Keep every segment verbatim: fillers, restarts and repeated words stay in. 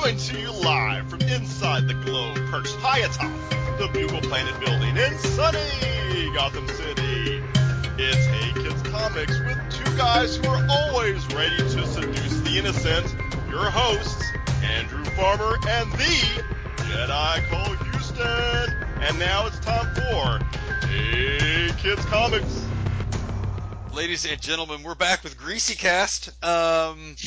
Coming to you live from inside the globe, perched high atop the Bugle Planet building in sunny Gotham City. It's Hey Kids Comics with two guys who are always ready to seduce the innocent. Your hosts, Andrew Farmer and the Jedi Cole Houston. And now it's time for Hey Kids Comics. Ladies and gentlemen, we're back with Greasy Cast. Um,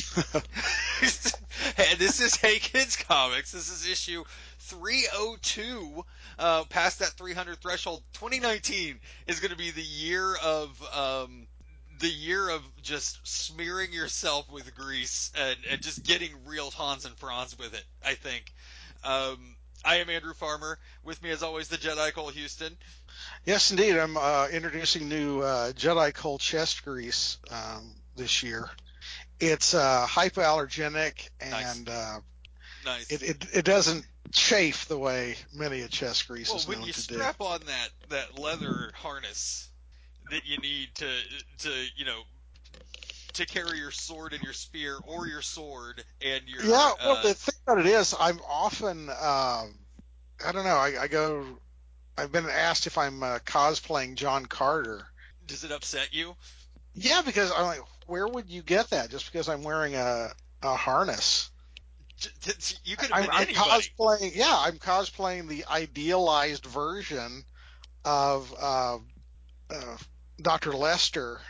this is Hey Kids Comics. This is issue three oh two. Uh, past that three hundred threshold. twenty nineteen is going to be the year of um, the year of just smearing yourself with grease and, and just getting real Hans and Franz with it, I think. Um, I am Andrew Farmer. With me, as always, the Jedi Cole Houston. Yes, indeed. I'm uh, introducing new uh, Jedi Cole chest grease um, this year. It's uh, hypoallergenic and Nice. uh, Nice. it, it it doesn't chafe the way many a chest grease well, is when known you to strap do. on that, that leather harness that you need to to you know to carry your sword and your spear, or your sword and your Yeah, well, uh, the thing about it is, I'm often um, I don't know. I, I go. I've been asked if I'm uh, cosplaying John Carter. does it upset you? Yeah, because I'm like, where would you get that? Just because I'm wearing a a harness. J- t- You could have I'm, been I'm anybody. cosplaying. Yeah, I'm cosplaying the idealized version of uh, uh, Doctor Lester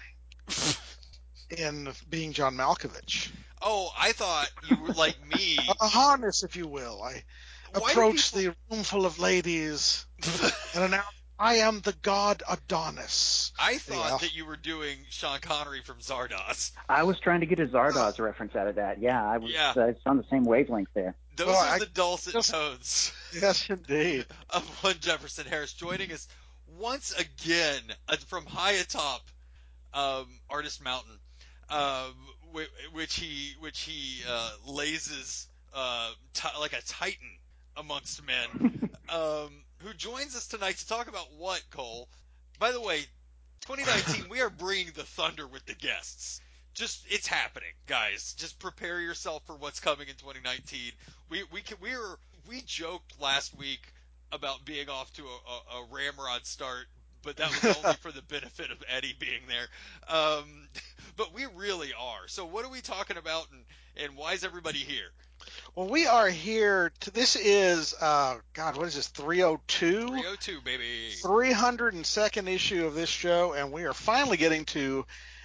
in Being John Malkovich. Oh, I thought you were like me. A harness, if you will. I Why do approach people? the room full of ladies and announce, I am the god Adonis. I Anyway, thought that you were doing Sean Connery from Zardoz. I was trying to get a Zardoz reference out of that. Yeah, I was Yeah. uh, it's on the same wavelength there. Those well, are I the dulcet just, tones yes, indeed. of one Jefferson Harris, joining us once again uh, from high atop um, Artist Mountain, um, which, which he which he uh, lazes uh, t- like a titan amongst men, um, who joins us tonight to talk about what, Cole? By the way, twenty nineteen, we are bringing the thunder with the guests. Just it's happening, guys. Just prepare yourself for what's coming in twenty nineteen. We we can, we were we joked last week about being off to a, a, a ramrod start, but that was only for the benefit of Eddie being there. Um, but we really are. So what are we talking about, and, and why is everybody here? Well, we are here. To, this is, uh, God, what is this, three oh two? three oh two, baby. three hundred second issue of this show, and we are finally getting to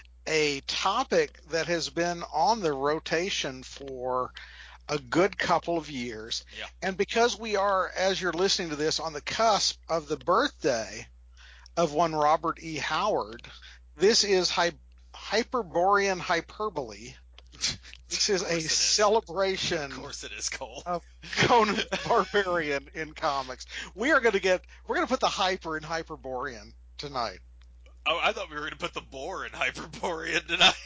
a topic that has been on the rotation for a good couple of years. Yeah. And because we are, as you're listening to this, on the cusp of the birthday of one Robert E. Howard, this is Hy- Hyperborean Hyperbole. This is a is. celebration Of course it is, Cole. of Conan the Barbarian in comics. We are going to get, we're going to put the hyper in Hyperborean tonight. Oh, I thought we were going to put the boar in Hyperborean tonight.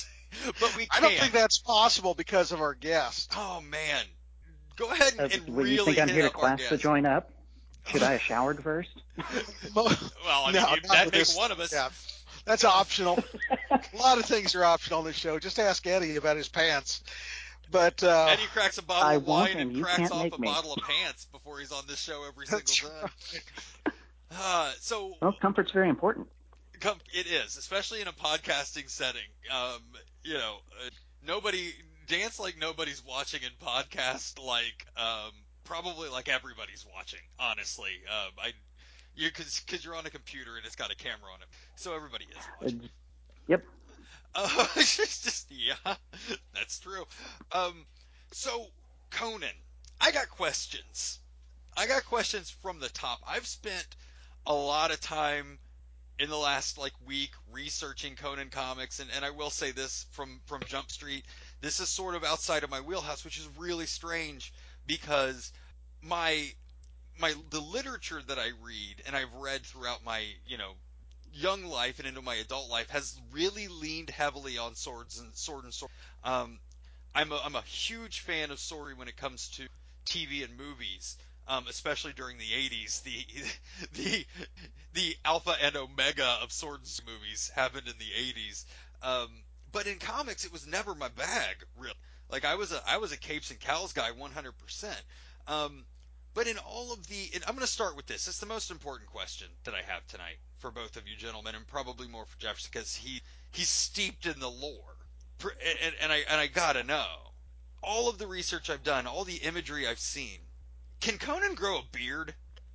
But we can't. I don't think that's possible because of our guest. Oh, man. Go ahead and, Uh, and what, really you think I'm hit here to up our class to guest. join up? Should I have showered first? Well, I mean, No, you, not that'd with make this- one of us. Yeah, that's optional. A lot of things are optional on this show. Just ask Eddie about his pants. But uh, Eddie cracks a bottle I of won't, wine and and you cracks can't off make a me. bottle of pants before he's on this show every that's single time. right. Uh, so Well, comfort's very important. com- it is, especially in a podcasting setting. Um, you know, uh, nobody dance like nobody's watching in podcast like um, probably like everybody's watching. Honestly, um, I you because because you're on a computer and it's got a camera on it, so everybody is watching. Uh, yep. Uh, it's just yeah, that's true. Um, so Conan, I got questions. I got questions from the top. I've spent a lot of time in the last like week researching Conan comics, and, and I will say this from from Jump Street, this is sort of outside of my wheelhouse, which is really strange because my my the literature that I read and I've read throughout my you know young life and into my adult life has really leaned heavily on swords and sword and sword. Um, I'm a, I'm a huge fan of sword when it comes to T V and movies, um, especially during the eighties. The the the alpha and omega of swords movies happened in the eighties. Um, but in comics, it was never my bag, really. Like I was a I was a capes and cowls guy one hundred percent. Um, but in all of the, and I'm going to start with this. It's the most important question that I have tonight for both of you gentlemen, and probably more for Jefferson because he he's steeped in the lore. And, and I and I gotta know all of the research I've done, all the imagery I've seen. Can Conan grow a beard?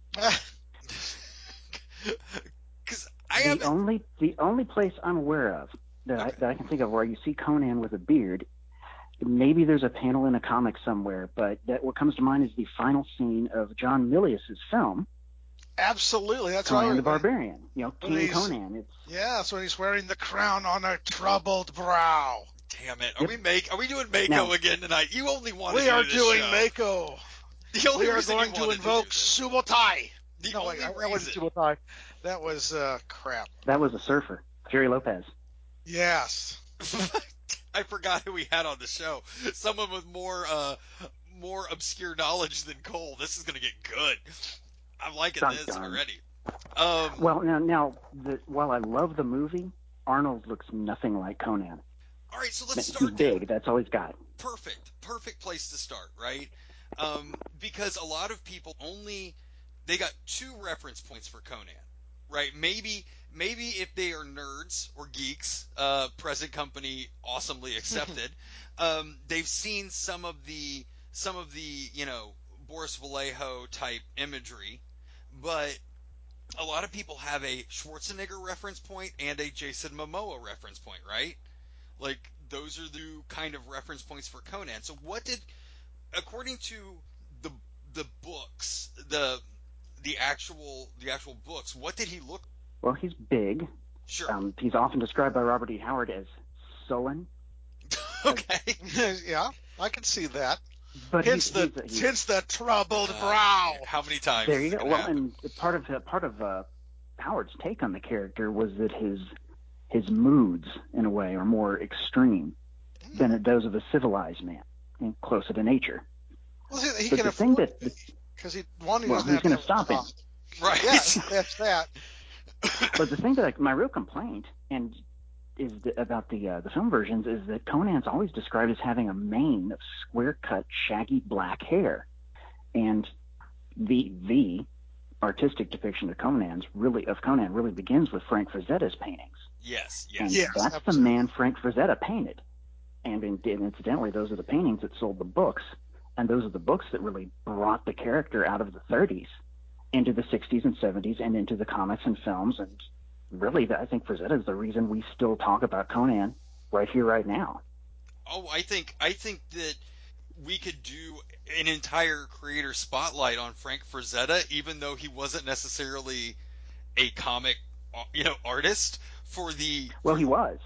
Because I the haven't. only the only place I'm aware of that, Okay. I, that I can think of where you see Conan with a beard, maybe there's a panel in a comic somewhere, but that what comes to mind is the final scene of John Milius's film, Absolutely, that's Conan right. the Barbarian. You know, when King he's- Conan. It's Yeah, that's when he's wearing the crown on a troubled brow. Damn it! Are Yep. we make? Are we doing Mako Now- again tonight? You only wanted We to are do this doing show. Mako. The only We are reason going you to wanted invoke to do this. Subotai. The No, only wait, that reason. wasn't Subotai. That was uh, crap. that was a surfer, Jerry Lopez. Yes. I forgot who we had on the show. Someone with more uh, more obscure knowledge than Cole. This is gonna get good. I'm liking Dun, this dun. already. Um, Well, now, now the, while I love the movie, Arnold looks nothing like Conan. all right, so let's He's start there. big. That's all he's got. Perfect, perfect place to start, right? Um, because a lot of people only they got two reference points for Conan, right? Maybe maybe if they are nerds or geeks, uh, present company awesomely accepted. um, they've seen some of the some of the you know Boris Vallejo type imagery, but a lot of people have a Schwarzenegger reference point and a Jason Momoa reference point, right? Like those are the kind of reference points for Conan. So what did, according to the the books, the the actual the actual books, what did he look? Well, he's big. Sure. Um, he's often described by Robert E. Howard as sullen, Okay. Yeah, I can see that. but Hence he's, the he's, he's hence the troubled Uh, brow. How many times? there is you it go. gonna Well, happen? and part of part of uh, Howard's take on the character was that his his moods, in a way, are more extreme than those of a civilized man, and closer to nature. Well, he, he But can the thing afford that- because he one he Well, doesn't who's have to gonna have stop a him? job. Right. Yes, that's that. But the thing that I, my real complaint and is the, about the uh, the film versions is that Conan's always described as having a mane of square cut, shaggy black hair, and the the artistic depiction of Conan's really of Conan really begins with Frank Frazetta's paintings, Yes. and Yes. Yes, that's the absolutely. man Frank Frazetta painted. And, in, and incidentally, those are the paintings that sold the books, and those are the books that really brought the character out of the thirties into the sixties and seventies and into the comics and films. And really, I think Frazetta is the reason we still talk about Conan right here, right now. Oh, I think I think that we could do an entire creator spotlight on Frank Frazetta, even though he wasn't necessarily a comic, you know, artist. For the Well, for he the- was.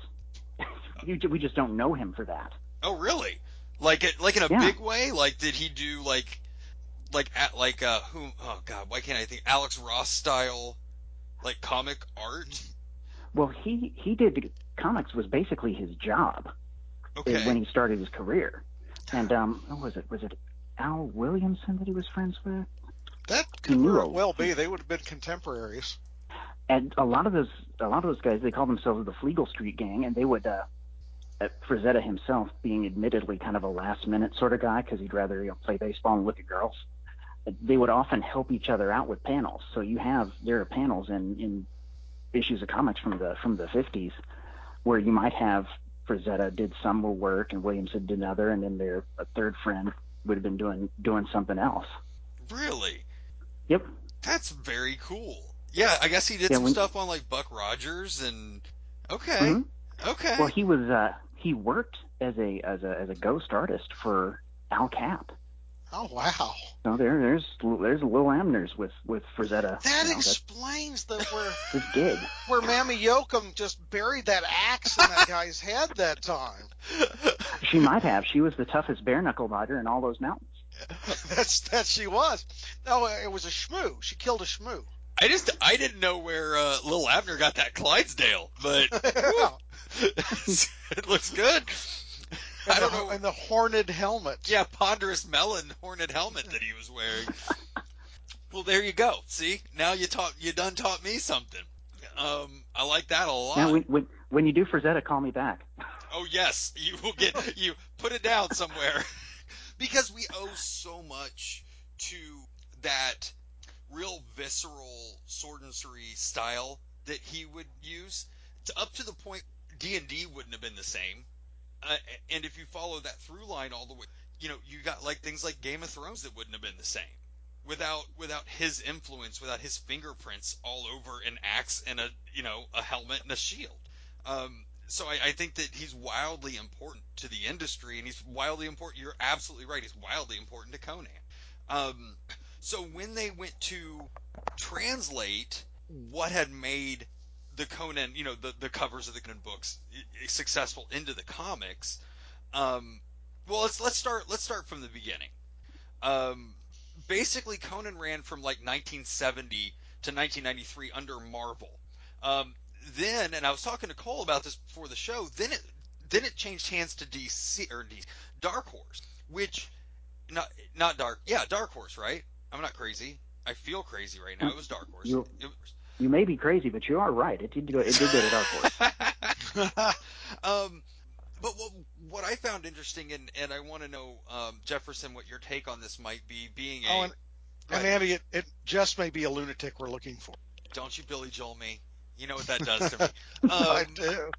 You, we just don't know him for that. Oh, really? Like it, like in a Yeah. big way? Like, did he do like, like at like uh who? Oh God, why can't I think? Alex Ross style, like comic art. Well, he he did comics was basically his job Okay. when he started his career. And um, what was it? Was it Al Williamson that he was friends with? That He could knew very a- well be. They would have been contemporaries. And a lot of those, a lot of those guys, they called themselves the Flegel Street Gang, and they would, uh, uh, Frazetta himself being admittedly kind of a last-minute sort of guy because he'd rather you know, play baseball and look at girls. They would often help each other out with panels. So you have there are panels in, in issues of comics from the from the fifties where you might have Frazetta did some work and Williamson did another, and then their a third friend would have been doing doing something else. Really? Yep. That's very cool. Yeah, I guess he did Yeah, some when- stuff on like Buck Rogers and. Okay. Mhm. Okay. Well, he was uh, he worked as a as a as a ghost artist for Al Cap. Oh wow! So there there's there's Lil Amners with with Frazetta. That you know, that's explains the where his gig. where Mammy Yoakum just buried that axe in that guy's head that time. She might have. She was the toughest bare knuckle biter in all those mountains. That's that she was. No, it was a shmoo. She killed a shmoo. I just I didn't know where uh, Lil Abner got that Clydesdale, but it looks good. And I don't the, know. And the horned helmet. Yeah, ponderous melon horned helmet that he was wearing. Well, there you go. See, now you taught you done taught me something. Um, I like that a lot. Now, when, when when you do Frazetta, call me back. Oh yes, you will get you Put it down somewhere. Because we owe so much to that real visceral sword and sorcery style that he would use, to up to the point D and D wouldn't have been the same. Uh, and if you follow that through line all the way, you know, you got like things like Game of Thrones that wouldn't have been the same without without his influence, without his fingerprints all over an axe and a you know a helmet and a shield. Um, so I, I think that he's wildly important to the industry, and he's wildly important. You're absolutely right. He's wildly important to Conan. Um, so when they went to translate what had made the Conan, you know, the, the covers of the Conan books successful into the comics, um, well, let's let's start let's start from the beginning. Um, basically, Conan ran from like nineteen seventy to nineteen ninety-three under Marvel. Um, then, and I was talking to Cole about this before the show. Then it then it changed hands to D C or D C, Dark Horse, which not not Dark, yeah, Dark Horse, right? I'm not crazy. I feel crazy right now. It was Dark Horse. You, it was... you may be crazy, but you are right. It did go. It did go to Dark Horse. um, but what what I found interesting, and and I want to know, um, Jefferson, what your take on this might be, being a. Oh, and, and Andy, it, it just may be a lunatic we're looking for. Don't you Billy Joel me? You know what that does to me. Um, I do.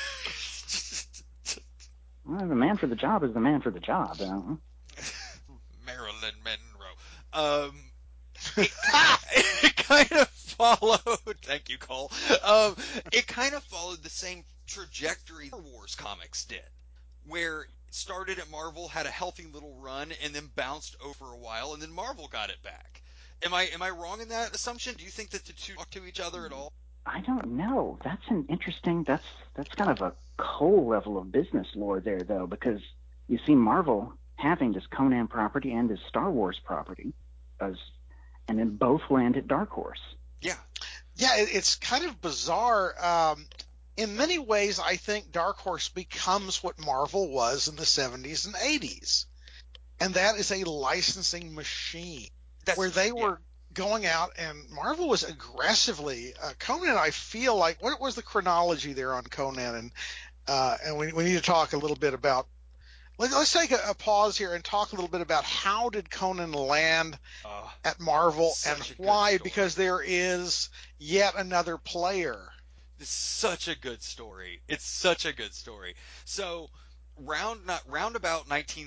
Well, the man for the job is the man for the job. Uh, Marilyn Monroe. Um, it, it kind of followed. Thank you, Cole. Um, it kind of followed the same trajectory Star Wars comics did, where it started at Marvel, had a healthy little run, and then bounced over a while, and then Marvel got it back. Am I am I wrong in that assumption? Do you think that the two talk to each other at all? I don't know. That's an interesting. That's that's kind of a Cole level of business lore there, though, because you see Marvel having this Conan property and this Star Wars property, as and then both land at Dark Horse. Yeah. Yeah, it, it's kind of bizarre. Um, in many ways, I think Dark Horse becomes what Marvel was in the seventies and eighties. And that is a licensing machine. That's, where they yeah. were going out, and Marvel was aggressively uh, Conan. I feel like what was the chronology there on Conan, and uh, and we, we need to talk a little bit about. Let, let's take a, a pause here and talk a little bit about how did Conan land Uh, at Marvel and such a good why? story. Because there is yet another player. It's such a good story. It's such a good story. So round not round about nineteen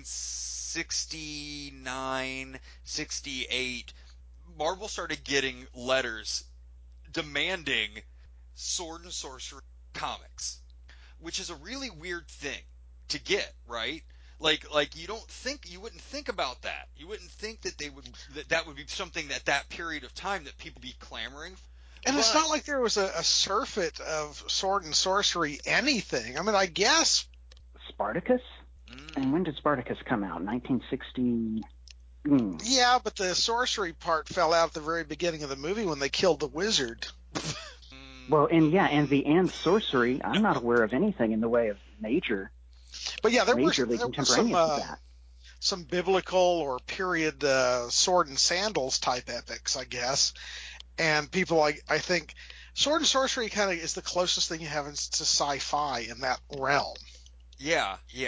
sixty-nine, sixty-eight, Marvel started getting letters demanding sword and sorcery comics, which is a really weird thing to get, right? Like, like you don't think you wouldn't think about that. You wouldn't think that they would that that would be something that that period of time that people be clamoring for. And But, it's not like there was a, a surfeit of sword and sorcery anything. I mean, I guess Spartacus? mm, And when did Spartacus come out? nineteen sixty. Mm. yeah, but the sorcery part fell out at the very beginning of the movie when they killed the wizard. mm, Well, and yeah, and the and sorcery. I'm not aware of anything in the way of major, But yeah, there were, majorly there were contemporaneous some with uh, that. some biblical or period uh, sword and sandals type epics, I guess. And people, I, I think, sword and sorcery kind of is the closest thing you have in, to sci-fi in that realm. yeah, yeah.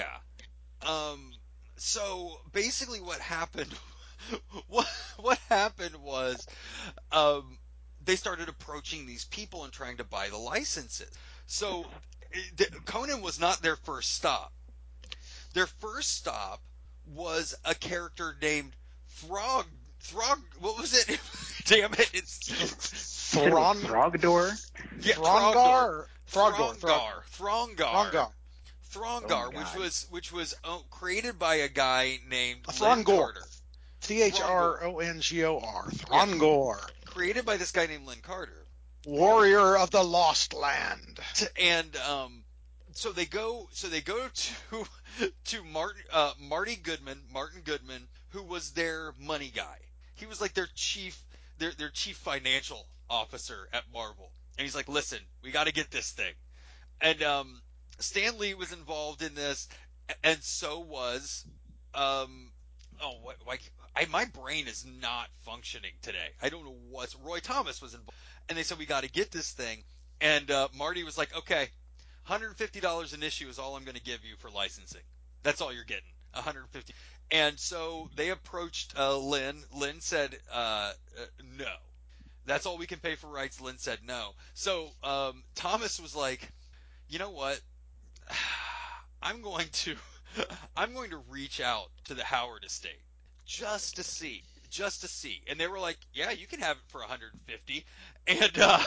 Um, so basically, what happened? What what happened was, um, they started approaching these people and trying to buy the licenses. So it- Conan was not their first stop. Their first stop was a character named Throg. Throg. What was it? Damn it! It's You said it was Thron, Throgdor? yeah, Throngar, Throgdor. Throgdor, Throngar. Throngar. Throngar, Throngar, Oh, which God. was which was uh, created by a guy named A Lynn Throngor. Carter. T H R O N G O R, Throngor, Created by this guy named Lynn Carter. warrior of the lost land. And um, so they go. So they go to to Martin uh, Marty Goodman, Martin Goodman, who was their money guy. He was like their chief, their their chief financial officer at Marvel. And he's like, "Listen, we got to get this thing." And um, Stan Lee was involved in this, and so was um, oh, what, like I, my brain is not functioning today. I don't know what's Roy Thomas was involved, and they said we got to get this thing. And uh, Marty was like, "Okay, one hundred fifty dollars an issue is all I'm going to give you for licensing. That's all you're getting, one hundred fifty. And so they approached uh, Lynn. Lynn said, uh, uh, no. That's all we can pay for rights. Lynn said no. So um, Thomas was like, you know what? I'm going to I'm going to reach out to the Howard estate just to see, just to see. And they were like, yeah, you can have it for one hundred fifty. And uh,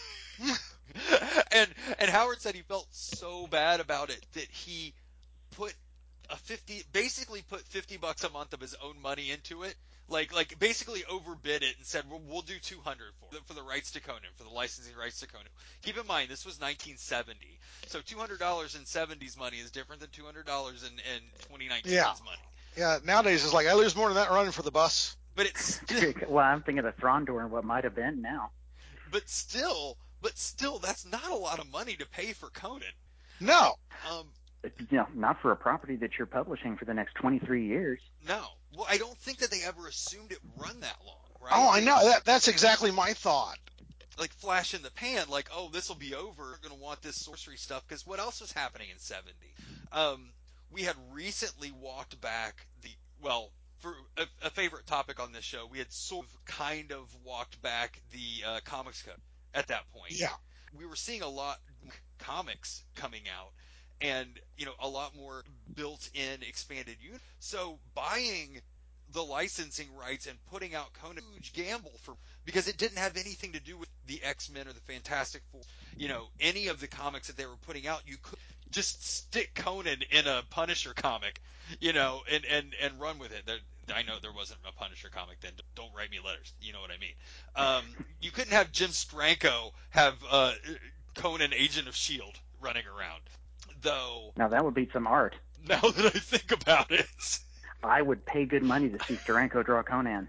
and and Howard said he felt so bad about it that he put a fifty, basically put fifty bucks a month of his own money into it. Like, like basically overbid it and said, well, we'll do two hundred for for the rights to Conan, for the licensing rights to Conan. Keep in mind, this was nineteen seventy. So two hundred dollars in seventies money is different than two hundred dollars in, in twenty nineteen's Yeah. money. Yeah, nowadays it's like, I lose more than that running for the bus. But it's well, I'm thinking of Throndor and what might have been now. But still, but still, that's not a lot of money to pay for Conan. No. Um, You know, not for a property that you're publishing for the next twenty-three years. no. Well, I don't think that they ever assumed it would run that long, right? Oh, I know. That That's exactly my thought. Like flash in the pan, like, oh, this will be over. We're going to want this sorcery stuff, because what else was happening in seventy? Um, we had recently walked back the, well, for a, a favorite topic on this show, we had sort of kind of walked back the uh, Comics Code at that point. Yeah. We were seeing a lot of comics coming out, and, you know, a lot more built-in expanded units. So buying the licensing rights and putting out Conan, huge gamble for, because it didn't have anything to do with the X-Men or the Fantastic Four, you know, any of the comics that they were putting out. You could just stick Conan in a Punisher comic, you know, and, and, and run with it. There, I know there wasn't a Punisher comic then. Don't write me letters. You know what I mean? Um, you couldn't have Jim Stranko have uh, Conan, Agent of S H I E L D, running around. Though, Now that would be some art. now that I think about it, I would pay good money to see Steranko draw Conan.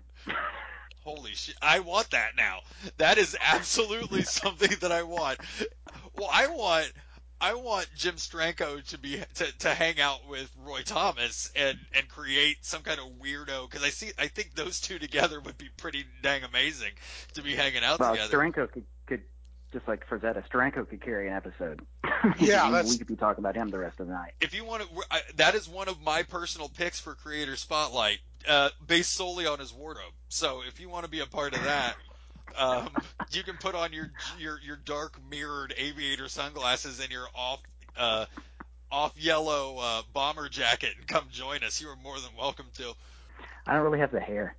holy shit, I want that now. That is absolutely something that I want. Well, I want, I want Jim Stranko to be to, to hang out with Roy Thomas and, and create some kind of weirdo, because I see I think those two together would be pretty dang amazing to be hanging out Well, together. Steranko could, could, just like Frazetta, Steranko could carry an episode. Yeah, we, that's- we could be talking about him the rest of the night. If you want to, I, that is one of my personal picks for Creator Spotlight, uh, based solely on his wardrobe. So if you want to be a part of that, um, you can put on your your your dark mirrored aviator sunglasses and your off uh, off yellow uh, bomber jacket and come join us. You are more than welcome to. I don't really have the hair.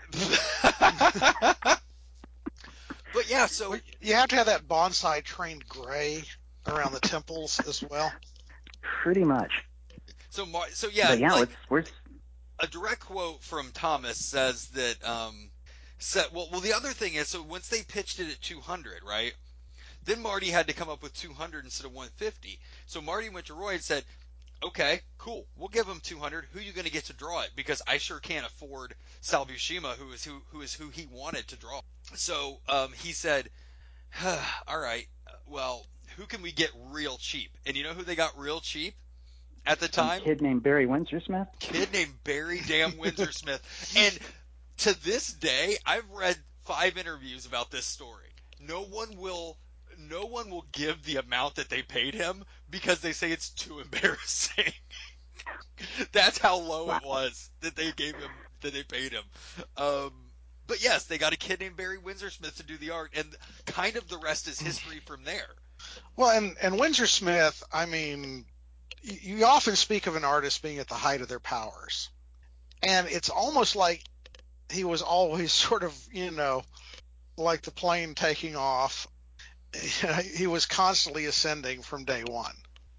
But yeah, so You have to have that bonsai trained gray around the temples as well. Pretty much. so Mar- so yeah, but yeah, like, it's, we're, a direct quote from Thomas says that um said well well the other thing is, so once they pitched it at two hundred, right? Then Marty had to come up with two hundred instead of one fifty. So Marty went to Roy and said, "Okay, cool. We'll give him two hundred. Who are you going to get to draw it? Because I sure can't afford Sal Buscema, who is who who is who he wanted to draw." So um, he said, "All right. Well, who can we get real cheap?" And you know who they got real cheap at the some time? kid named Barry Windsor-Smith. Kid named Barry damn Windsor-Smith. And to this day, I've read five interviews about this story. No one will no one will give the amount that they paid him because they say it's too embarrassing. That's how low Wow. it was that they gave him, that they paid him. Um, but yes, they got a kid named Barry Windsor-Smith to do the art, and kind of the rest is history from there. Well, and, and Windsor Smith, I mean, you, you often speak of an artist being at the height of their powers. And it's almost like he was always sort of, you know, like the plane taking off. He was constantly ascending from day one.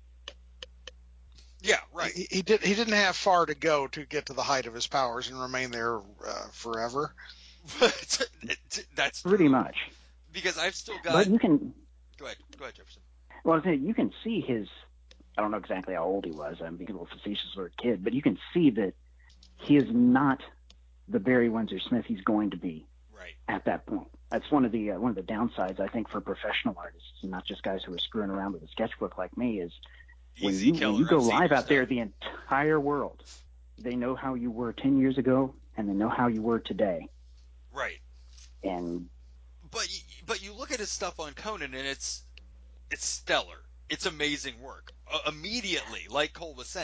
Yeah, right. He, he did. He didn't have far to go to get to the height of his powers and remain there uh, forever. That's Pretty true, much. because I've still got. But you can, Go ahead, go ahead, Jefferson. well, I was saying, you can see his, I don't know exactly how old he was. I'm being a little facetious for a kid, but you can see that he is not the Barry Windsor-Smith he's going to be Right. at that point. That's one of the uh, one of the downsides, I think, for professional artists, and not just guys who are screwing around with a sketchbook like me, is when Easy you, killer, when you go I've seen live your out there, stuff. the entire world, they know how you were ten years ago, and they know how you were today. Right. And But you, but you look at his stuff on Conan, and it's it's stellar. It's amazing work uh, immediately, like Cole was saying.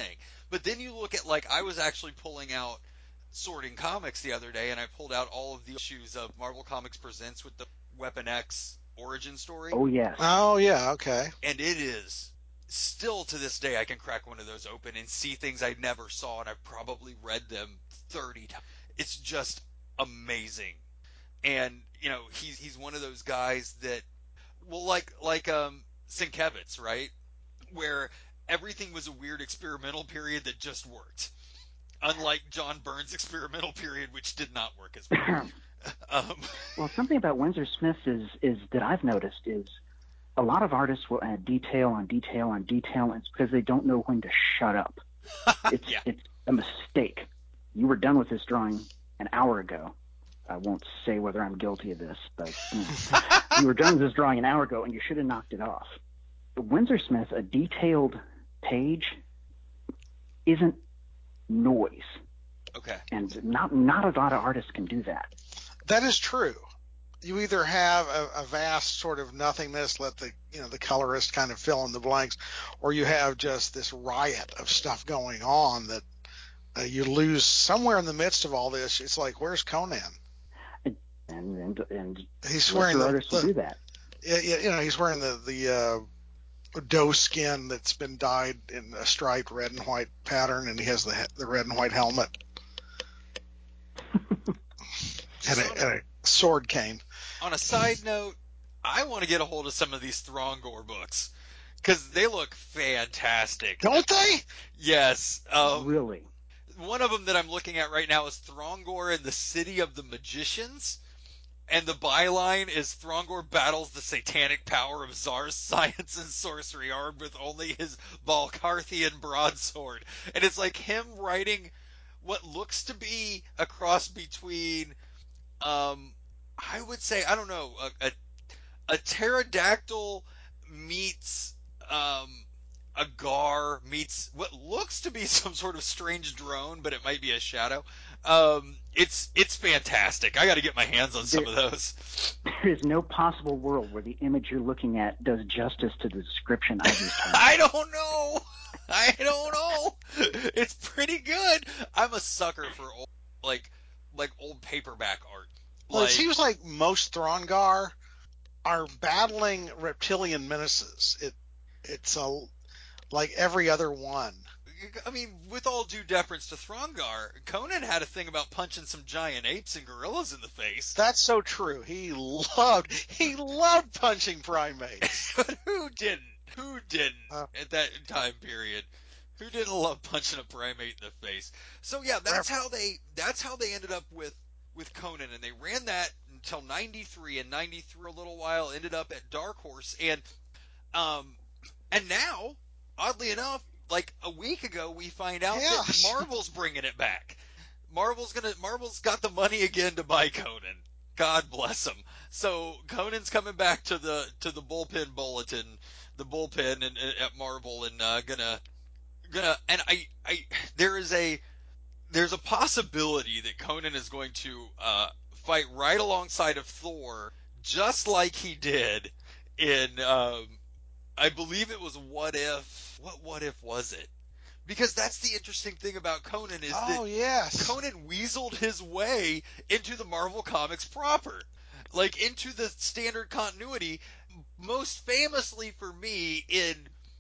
But then you look at, like, I was actually pulling out Sorting Comics the other day, and I pulled out all of the issues of Marvel Comics Presents with the Weapon X origin story. Oh yes. Oh yeah, okay. And it is still to this day, I can crack one of those open and see things I never saw, and I've probably read them thirty times. It's just amazing. And you know, he's he's one of those guys that, well, like like um Sienkiewicz, right, where everything was a weird experimental period that just worked, unlike John Byrne's experimental period, which did not work as well. um, Well, something about Windsor Smith is is that I've noticed is a lot of artists will add detail on detail on detail, and it's because they don't know when to shut up. It's yeah. it's a mistake. You were done with this drawing an hour ago. I won't say whether I'm guilty of this, but you know, you were done with this drawing an hour ago, and you should have knocked it off. But Windsor Smith, a detailed page isn't noise, Okay. and not not a lot of artists can do that. That is true. You either have a, a vast sort of nothingness, let the you know the colorist kind of fill in the blanks, or you have just this riot of stuff going on that uh, you lose somewhere in the midst of all this. It's like, where's Conan? And and and He's wearing lesser the, artists will the do that. yeah, you know he's wearing the the uh, doe skin that's been dyed in a striped red and white pattern, and he has the the red and white helmet and a, and a sword cane. On a side note, I want to get a hold of some of these Throngor books because they look fantastic. Don't they? Yes. Um, Really? One of them that I'm looking at right now is Throngor and the City of the Magicians. And the byline is Throngor battles the satanic power of Tsar's science and sorcery, armed with only his Balkarthian broadsword. And it's like him writing what looks to be a cross between, um, I would say, I don't know, a, a, a pterodactyl meets um, a gar meets what looks to be some sort of strange drone, but it might be a shadow. Um, it's it's fantastic. I got to get my hands on some There- of those. There is no possible world where the image you're looking at does justice to the description I just told. I don't know. I don't know. It's pretty good. I'm a sucker for old, like like old paperback art. Well, Like, it seems like most Throngar are battling reptilian menaces. It it's a like every other one. I mean, with all due deference to Throngar, Conan had a thing about punching some giant apes and gorillas in the face. That's so true. He loved he loved punching primates. But who didn't? Who didn't Uh, at that time period? Who didn't love punching a primate in the face? So yeah, that's how they that's how they ended up with with Conan, and they ran that until ninety-three, and ninety-three a little while ended up at Dark Horse, and um and now, oddly enough, like a week ago, we find out Yes. that Marvel's bringing it back. Marvel's gonna Marvel's got the money again to buy Conan. God bless him. So Conan's coming back to the to the bullpen bulletin, the bullpen and, and at Marvel, and uh, gonna gonna and I I there is a there's a possibility that Conan is going to uh, fight right alongside of Thor, just like he did in um, I believe it was What If. What What If was it? Because that's the interesting thing about Conan is oh that yes. Conan weaseled his way into the Marvel Comics proper, like into the standard continuity. Most famously for me in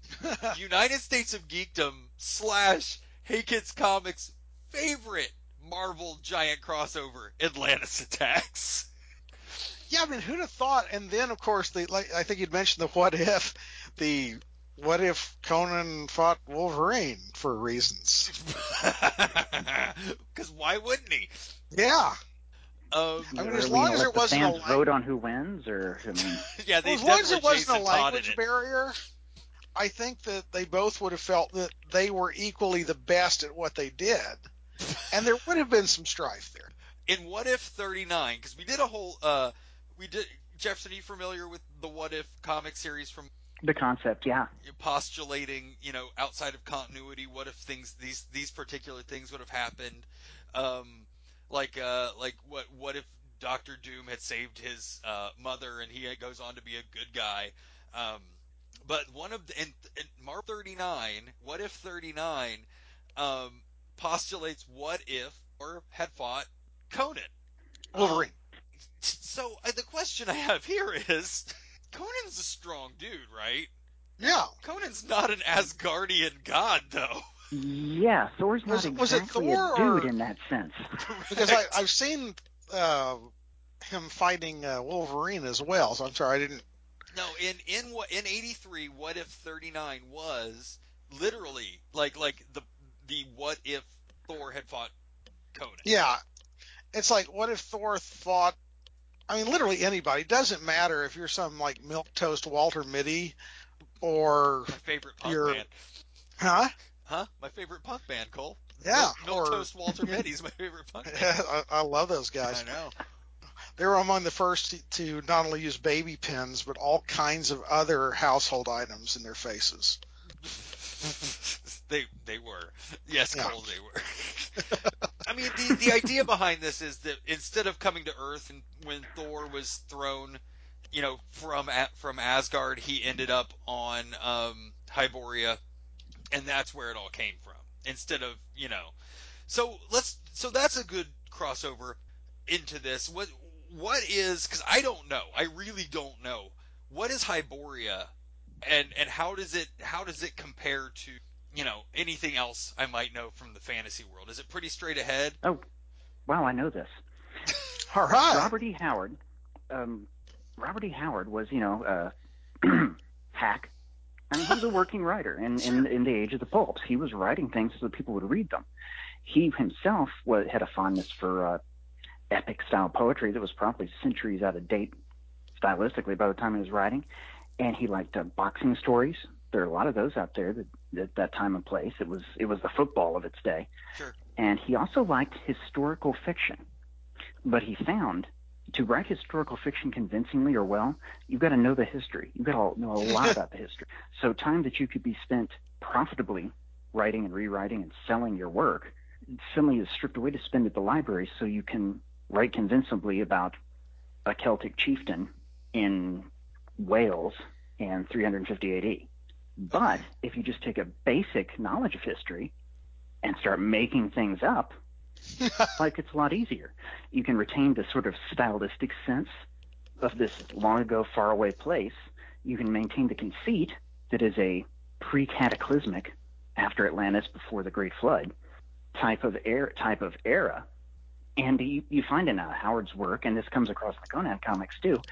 United States of Geekdom slash Hey Kids Comics favorite Marvel giant crossover, Atlantis Attacks. Yeah, I mean, who'd have thought? And then, of course, the like I think you'd mentioned the what if, the what if Conan fought Wolverine for reasons. Because why wouldn't he? Yeah, Um, I mean, Are as we long gonna as let it the wasn't a fans lang- vote on who wins, or I mean, yeah, they well, as long as definitely it wasn't Jason a Todd in language it. barrier, I think that they both would have felt that they were equally the best at what they did, and there would have been some strife there. In What If thirty-nine, because we did a whole, uh, we did, Jefferson, are you familiar with the What If comic series from the concept, yeah. postulating, you know, outside of continuity, what if things, these, these particular things would have happened? Um, like, uh, like what, what if Doctor Doom had saved his, uh, mother and he goes on to be a good guy? Um, but one of the, in, in Marvel thirty-nine, What If thirty-nine, um, postulates what if Thor had fought Conan. Wolverine. Um, so uh, the question I have here is, Conan's a strong dude, right? Yeah. Conan's not an Asgardian god, though. Yeah, Thor's not Was it- was it exactly a Thor dude or- in that sense. Because I, I've seen uh, him fighting uh, Wolverine as well. So I'm sorry, I didn't. No, in in what in eighty-three, What If thirty-nine was literally like like the the what if Thor had fought Conan. Yeah. It's like, what if Thor fought? I mean, literally anybody. It doesn't matter if you're some like milquetoast Walter Mitty or My favorite punk you're, band. huh? Huh? My favorite punk band, Cole. Yeah. Milk, or Toast Walter Mitty's my favorite punk band. I, I love those guys. I know. They were among the first to, to not only use baby pins, but all kinds of other household items in their faces. they they were. Yes, Yeah. Cole, they were. I mean, the the idea behind this is that instead of coming to Earth and when Thor was thrown, you know, from A- from Asgard, he ended up on um, Hyboria, and that's where it all came from. Instead of, you know, so let's so that's a good crossover into this. What what is, because I don't know, I really don't know, what is Hyboria, and and how does it how does it compare to, you know, anything else I might know from the fantasy world? Is it pretty straight ahead? Oh, wow, I know this. All right. Robert E. Howard. Um, Robert E. Howard was, you know, uh, hack. I mean, he was a working writer in, in, in the age of the pulps. He was writing things so that people would read them. He himself was, had a fondness for uh, epic-style poetry that was probably centuries out of date stylistically by the time he was writing. And he liked uh, boxing stories. There are a lot of those out there that, at that time and place. It was it was the football of its day. Sure. And he also liked historical fiction. But he found to write historical fiction convincingly or well, you've got to know the history. You've got to know a lot about the history. So time that you could be spent profitably writing and rewriting and selling your work suddenly is stripped away to spend at the library so you can write convincingly about a Celtic chieftain in Wales in three hundred fifty A D. But if you just take a basic knowledge of history and start making things up, like it's a lot easier. You can retain the sort of stylistic sense of this long ago, far away place. You can maintain the conceit that is a pre-cataclysmic, after Atlantis, before the Great Flood, type of era, type of era. And you, you find in uh, Howard's work, and this comes across the Conan comics too,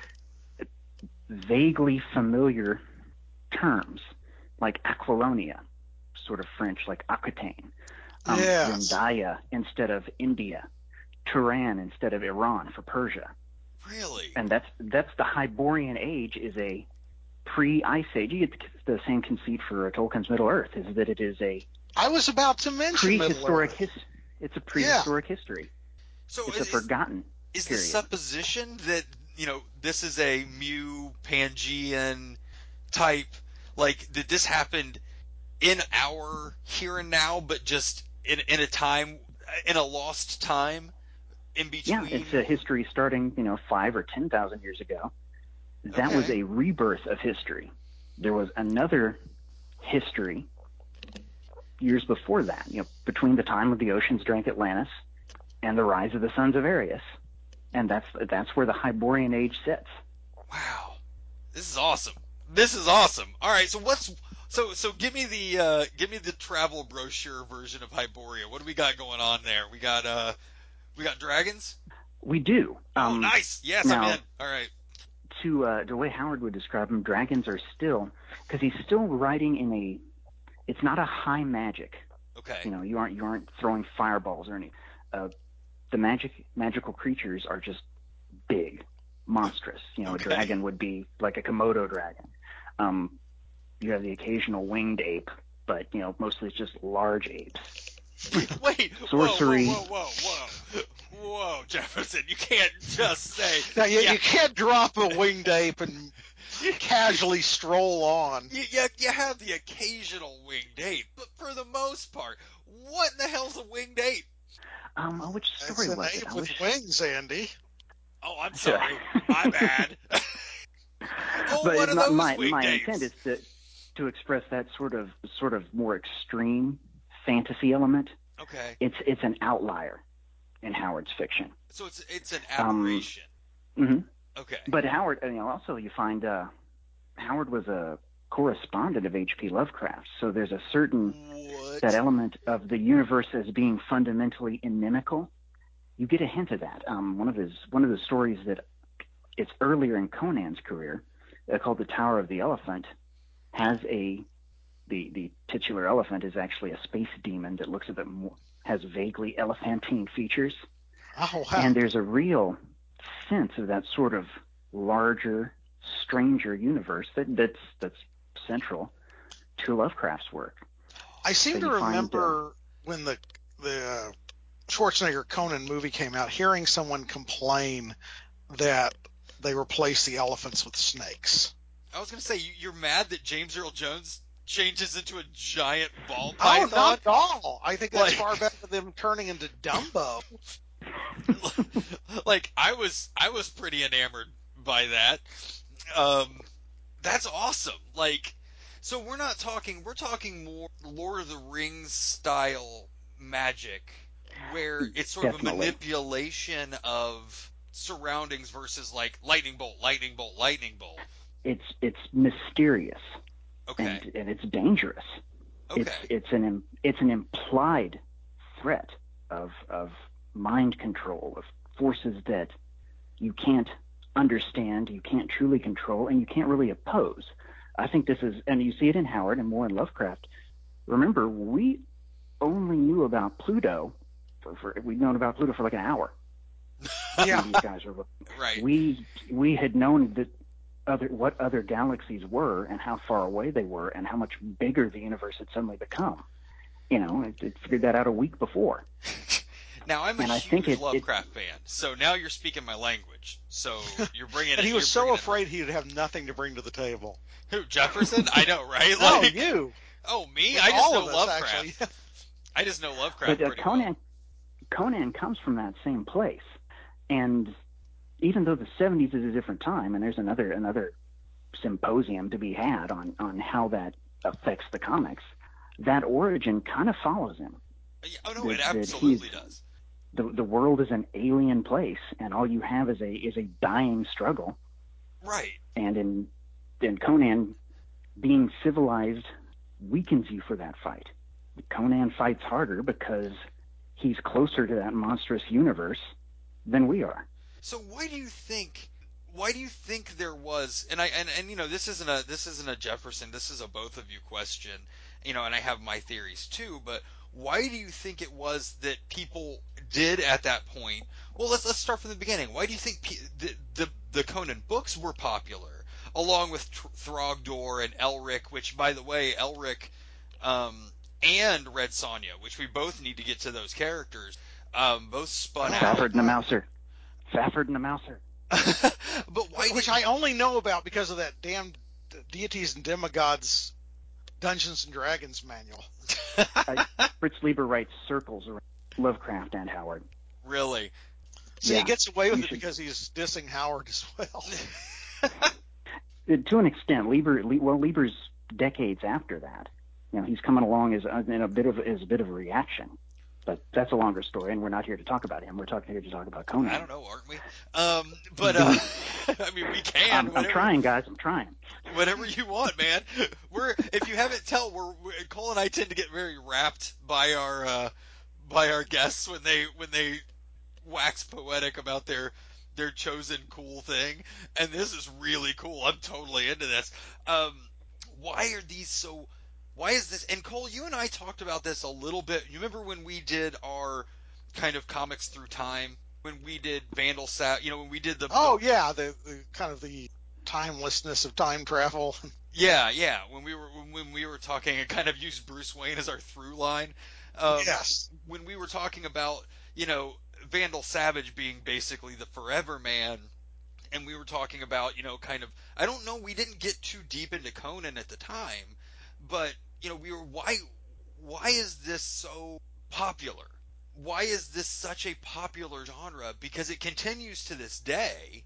vaguely familiar terms like Aquilonia, sort of French like Aquitaine. Um, Yes. Zendaya instead of India, Turan instead of Iran for Persia, Really? and that's that's the Hyborian Age is a pre-Ice Age. You get the same conceit for Tolkien's Middle Earth, is that it is a I was about to mention prehistoric Middle-earth. his, It's a prehistoric history. So It's a is, is, forgotten is the period. supposition that, you know, this is a Mu Pangean type, like, that this happened in our here and now, but just in in a time, in a lost time in Yeah, between? it's a history starting, you know, five or ten thousand years ago. That was Okay. a rebirth of history. There was another history years before that, you know, between the time of the oceans drank Atlantis and the rise of the sons of Arius, and that's that's where the Hyborian Age sits. Wow, this is awesome. This is awesome. All right, so what's so so? Give me the uh, give me the travel brochure version of Hyboria. What do we got going on there? We got uh, we got dragons. We do. Oh, Um, nice. Yes, now- I'm in. All right. To uh, the way Howard would describe them, dragons are still, because he's still writing in a, it's not a high magic. Okay. You know, you aren't you aren't throwing fireballs or any. Uh, the magic magical creatures are just big, monstrous. You know, Okay. a dragon would be like a Komodo dragon. Um, you have the occasional winged ape, but you know, mostly it's just large apes. Wait. Sorcery. Whoa, whoa, whoa, whoa, whoa, whoa, Jefferson! You can't just say. Now, you, yeah, you can't drop a winged ape and casually stroll on. You, you, you have the occasional winged ape, but for the most part, what in the hell's a winged ape? Um, oh, which That's story an was it? ape I with wish. wings, Andy. Oh, I'm sorry. My bad. Oh, But one it's of not those my winged my apes. intent is to to express that sort of sort of more extreme fantasy element. Okay. It's it's an outlier in Howard's fiction. So it's it's an Um, aberration. hmm Okay. But Howard, you know, also you find uh, Howard was a correspondent of H P Lovecraft, so there's a certain What? that element of the universe as being fundamentally inimical. You get a hint of that. Um, one of his one of the stories that it's earlier in Conan's career, uh, called The Tower of the Elephant, has a the the titular elephant is actually a space demon that looks a bit more, has vaguely elephantine features, Oh, wow. and there's a real sense of that sort of larger, stranger universe that that's that's central to Lovecraft's work. I seem So to you find, remember when the the uh, Schwarzenegger Conan movie came out, hearing someone complain that they replaced the elephants with snakes. I was going to say, you, you're mad that James Earl Jones changes into a giant ball Oh, python? not at all. I think that's Like- far better than them turning into Dumbo. Like, I was I was pretty enamored by that. Um, that's awesome. Like, so we're not talking, we're talking more Lord of the Rings style magic, where it's sort of a Definitely. manipulation of surroundings versus like lightning bolt, lightning bolt, lightning bolt. It's it's mysterious Okay. and and it's dangerous. Okay. It's it's an im- it's an implied threat of of mind control, of forces that you can't understand, you can't truly control, and you can't really oppose. I think this is, and you see it in Howard and more in Lovecraft. Remember, we only knew about Pluto for, for we'd known about Pluto for like an hour. Yeah. These guys were. Right. We we had known that other what other galaxies were and how far away they were and how much bigger the universe had suddenly become. You know, it, it figured that out a week before. Now, I'm a And I huge think it- Lovecraft fan, so now you're speaking my language. So you're bringing it. And he was you're so bringing it- afraid he would have nothing to bring to the table. Who, Jefferson? I know, right? No, Like, you. oh, me? I just All know of us, Lovecraft. actually. I just know Lovecraft But uh, pretty Conan, well. Conan comes from that same place, and even though the seventies is a different time, and there's another another symposium to be had on on how that affects the comics, that origin kind of follows him. Yeah, oh no, that- it that absolutely he's- does. The the world is an alien place, and all you have is a is a dying struggle. Right. And in in Conan, being civilized weakens you for that fight. Conan fights harder because he's closer to that monstrous universe than we are. So why do you think? Why do you think there was? And I and, and you know this isn't a this isn't a Jefferson. This is a both of you question. You know, and I have my theories too. But why do you think it was that people did at that point? Well, let's let's start from the beginning. Why do you think pe- the, the the Conan books were popular, along with Tr- Throgdor and Elric? Which, by the way, Elric um, and Red Sonja, which we both need to get to those characters, um, both spun Oh, out. Fafford and the Mouser. Fafford and the Mouser. But why? Which did, I only know about because of that damn Deities and Demigods Dungeons and Dragons manual. I, Fritz Lieber writes circles around Lovecraft and Howard. Really? See, Yeah, he gets away with you it should- because he's dissing Howard as well. Uh, To an extent, Lieber, Lie- well, Lieber's decades after that. You know, he's coming along as uh, in a bit of as a bit of a reaction. But that's a longer story, and we're not here to talk about him. We're talking here to talk about Conan. I don't know, aren't we? Um, but uh, I mean, we can. I'm, I'm whatever, trying, guys. I'm trying. Whatever you want, man. We're if you haven't tell, we're, we're Cole and I tend to get very wrapped by our uh, by our guests when they when they wax poetic about their their chosen cool thing, and this is really cool. I'm totally into this. Um, why are these so? Why is this? And Cole, you and I talked about this a little bit. You remember when we did our kind of comics through time? When we did Vandal Sat, you know, when we did the Oh the, yeah, the, the kind of the timelessness of time travel. yeah, yeah, when we were when we were talking, and kind of used Bruce Wayne as our through line. Um, Yes. When we were talking about, you know, Vandal Savage being basically the Forever Man, and we were talking about, you know, kind of, I don't know, we didn't get too deep into Conan at the time, but, you know, we were, why, why is this so popular? Why is this such a popular genre? Because it continues to this day,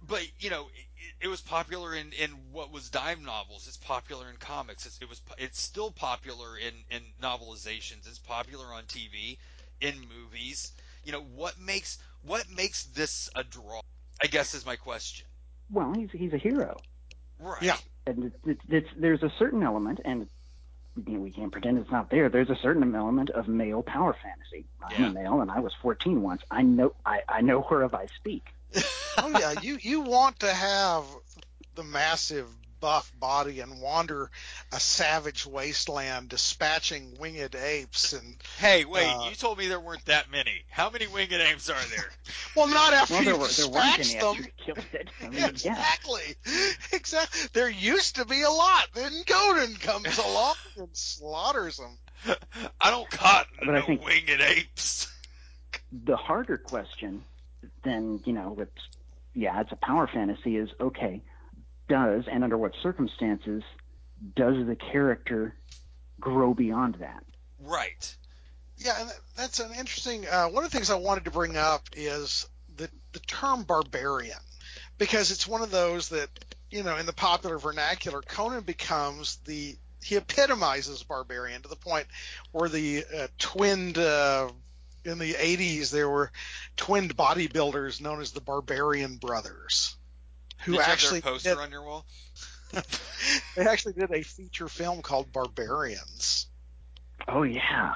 but you know, it, it was popular in, in what was dime novels. It's popular in comics. It's, it was it's still popular in, in novelizations. It's popular on T V, in movies. You know, what makes what makes this a draw? I guess is my question. Well, he's he's a hero. Right. Yeah. And it's, it's, it's, there's a certain element, and you know, we can't pretend it's not there. There's a certain element of male power fantasy. I'm Yeah. a male, and I was fourteen once. I know I, I know whereof I speak. Oh yeah, you you want to have the massive buff body and wander a savage wasteland dispatching winged apes and Hey, wait! uh, You told me there weren't that many. How many winged apes are there? well, not after Well, there, you were, there weren't dispatched any them. after he killed it. I mean, yeah. Exactly, exactly. There used to be a lot. Then Conan comes along and slaughters them. I don't cotton to But I no think- winged apes. The harder question, then, you know, it's, yeah, it's a power fantasy, is, okay, does, and under what circumstances, does the character grow beyond that? Right. Yeah, and that's an interesting. Uh, one of the things I wanted to bring up is the the term barbarian, because it's one of those that, you know, in the popular vernacular, Conan becomes the he epitomizes barbarian to the point where the uh, twinned uh, in the eighties there were twinned bodybuilders known as the Barbarian Brothers, who Did you actually have their poster did, on your wall? they actually did a feature film called Barbarians. Oh, yeah.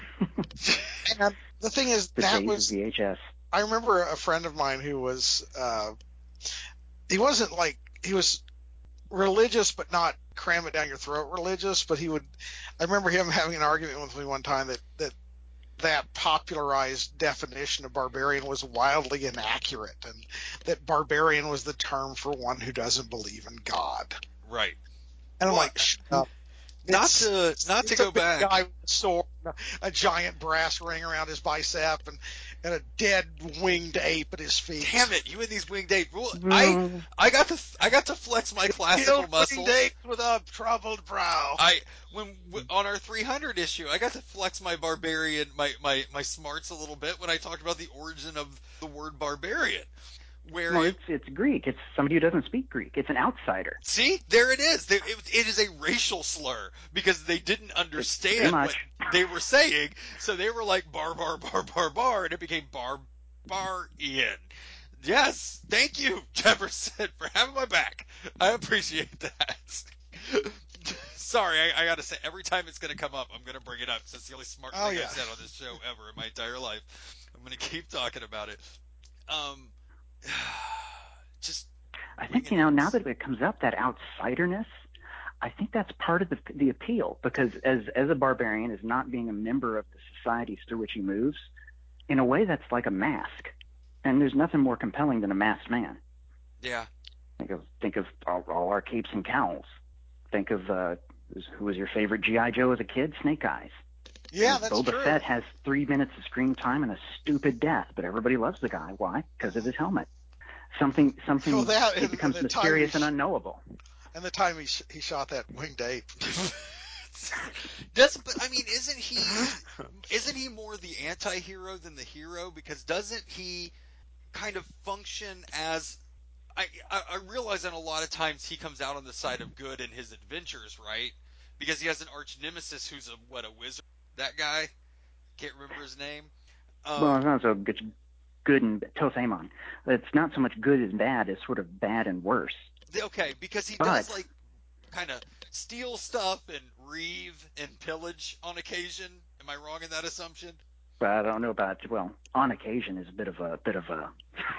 And the thing is, The that days was of V H S. I remember a friend of mine who was, uh, he wasn't like, he was religious, but not cram it down your throat religious, but he would, I remember him having an argument with me one time that, that, that popularized definition of barbarian was wildly inaccurate, and that barbarian was the term for one who doesn't believe in God. Right. And I'm Well, like, shut up. Not It's- to not to it's a go big back. guy with a sword, a giant brass ring around his bicep, and, and a dead winged ape at his feet. Damn it! You and these winged apes. Well, I Mm, I got to I got to flex my classical Killed muscles. winged apes with a troubled brow. I when w- on our three hundred issue, I got to flex my barbarian my, my my smarts a little bit when I talked about the origin of the word barbarian. Where well, you, it's, it's Greek. It's somebody who doesn't speak Greek. It's an outsider. see, there it is. There, it, it is a racial slur because they didn't understand what much. they were saying, so they were like bar bar bar bar bar, and it became barbarian. Yes, thank you, Jefferson, for having my back. I appreciate that. Sorry, I, I gotta say, every time it's gonna come up, I'm gonna bring it up because it's the only smart Oh, thing yeah. I've said on this show ever in my entire life. I'm gonna keep talking about it. Um, just I think, you know, now that it comes up, that outsiderness, I think that's part of the, the appeal, because as, as a barbarian, as not being a member of the societies through which he moves, in a way that's like a mask. And there's nothing more compelling than a masked man. yeah, Think of think of all, all our capes and cowls. Think of uh, who was your favorite G I. Joe as a kid? Snake Eyes. Yeah, And that's Boba true. Fett has three minutes of screen time and a stupid death, but everybody loves the guy. Why? Because of his helmet. Something something Well, that- it and becomes the time mysterious he and sh- unknowable. And the time he sh- he shot that winged ape. does but I mean, isn't he isn't he more the anti-hero than the hero? Because doesn't he kind of function as I, I I realize that a lot of times he comes out on the side of good in his adventures, right? Because he has an arch nemesis who's a what a wizard. That guy, can't remember his name. Um, Well, it's not so good, good and Tothamon. It's not so much good and bad; it's sort of bad and worse. okay, because he But- does like kind of steal stuff and reave and pillage on occasion. Am I wrong in that assumption? But I don't know about well. On occasion is a bit of a bit of a.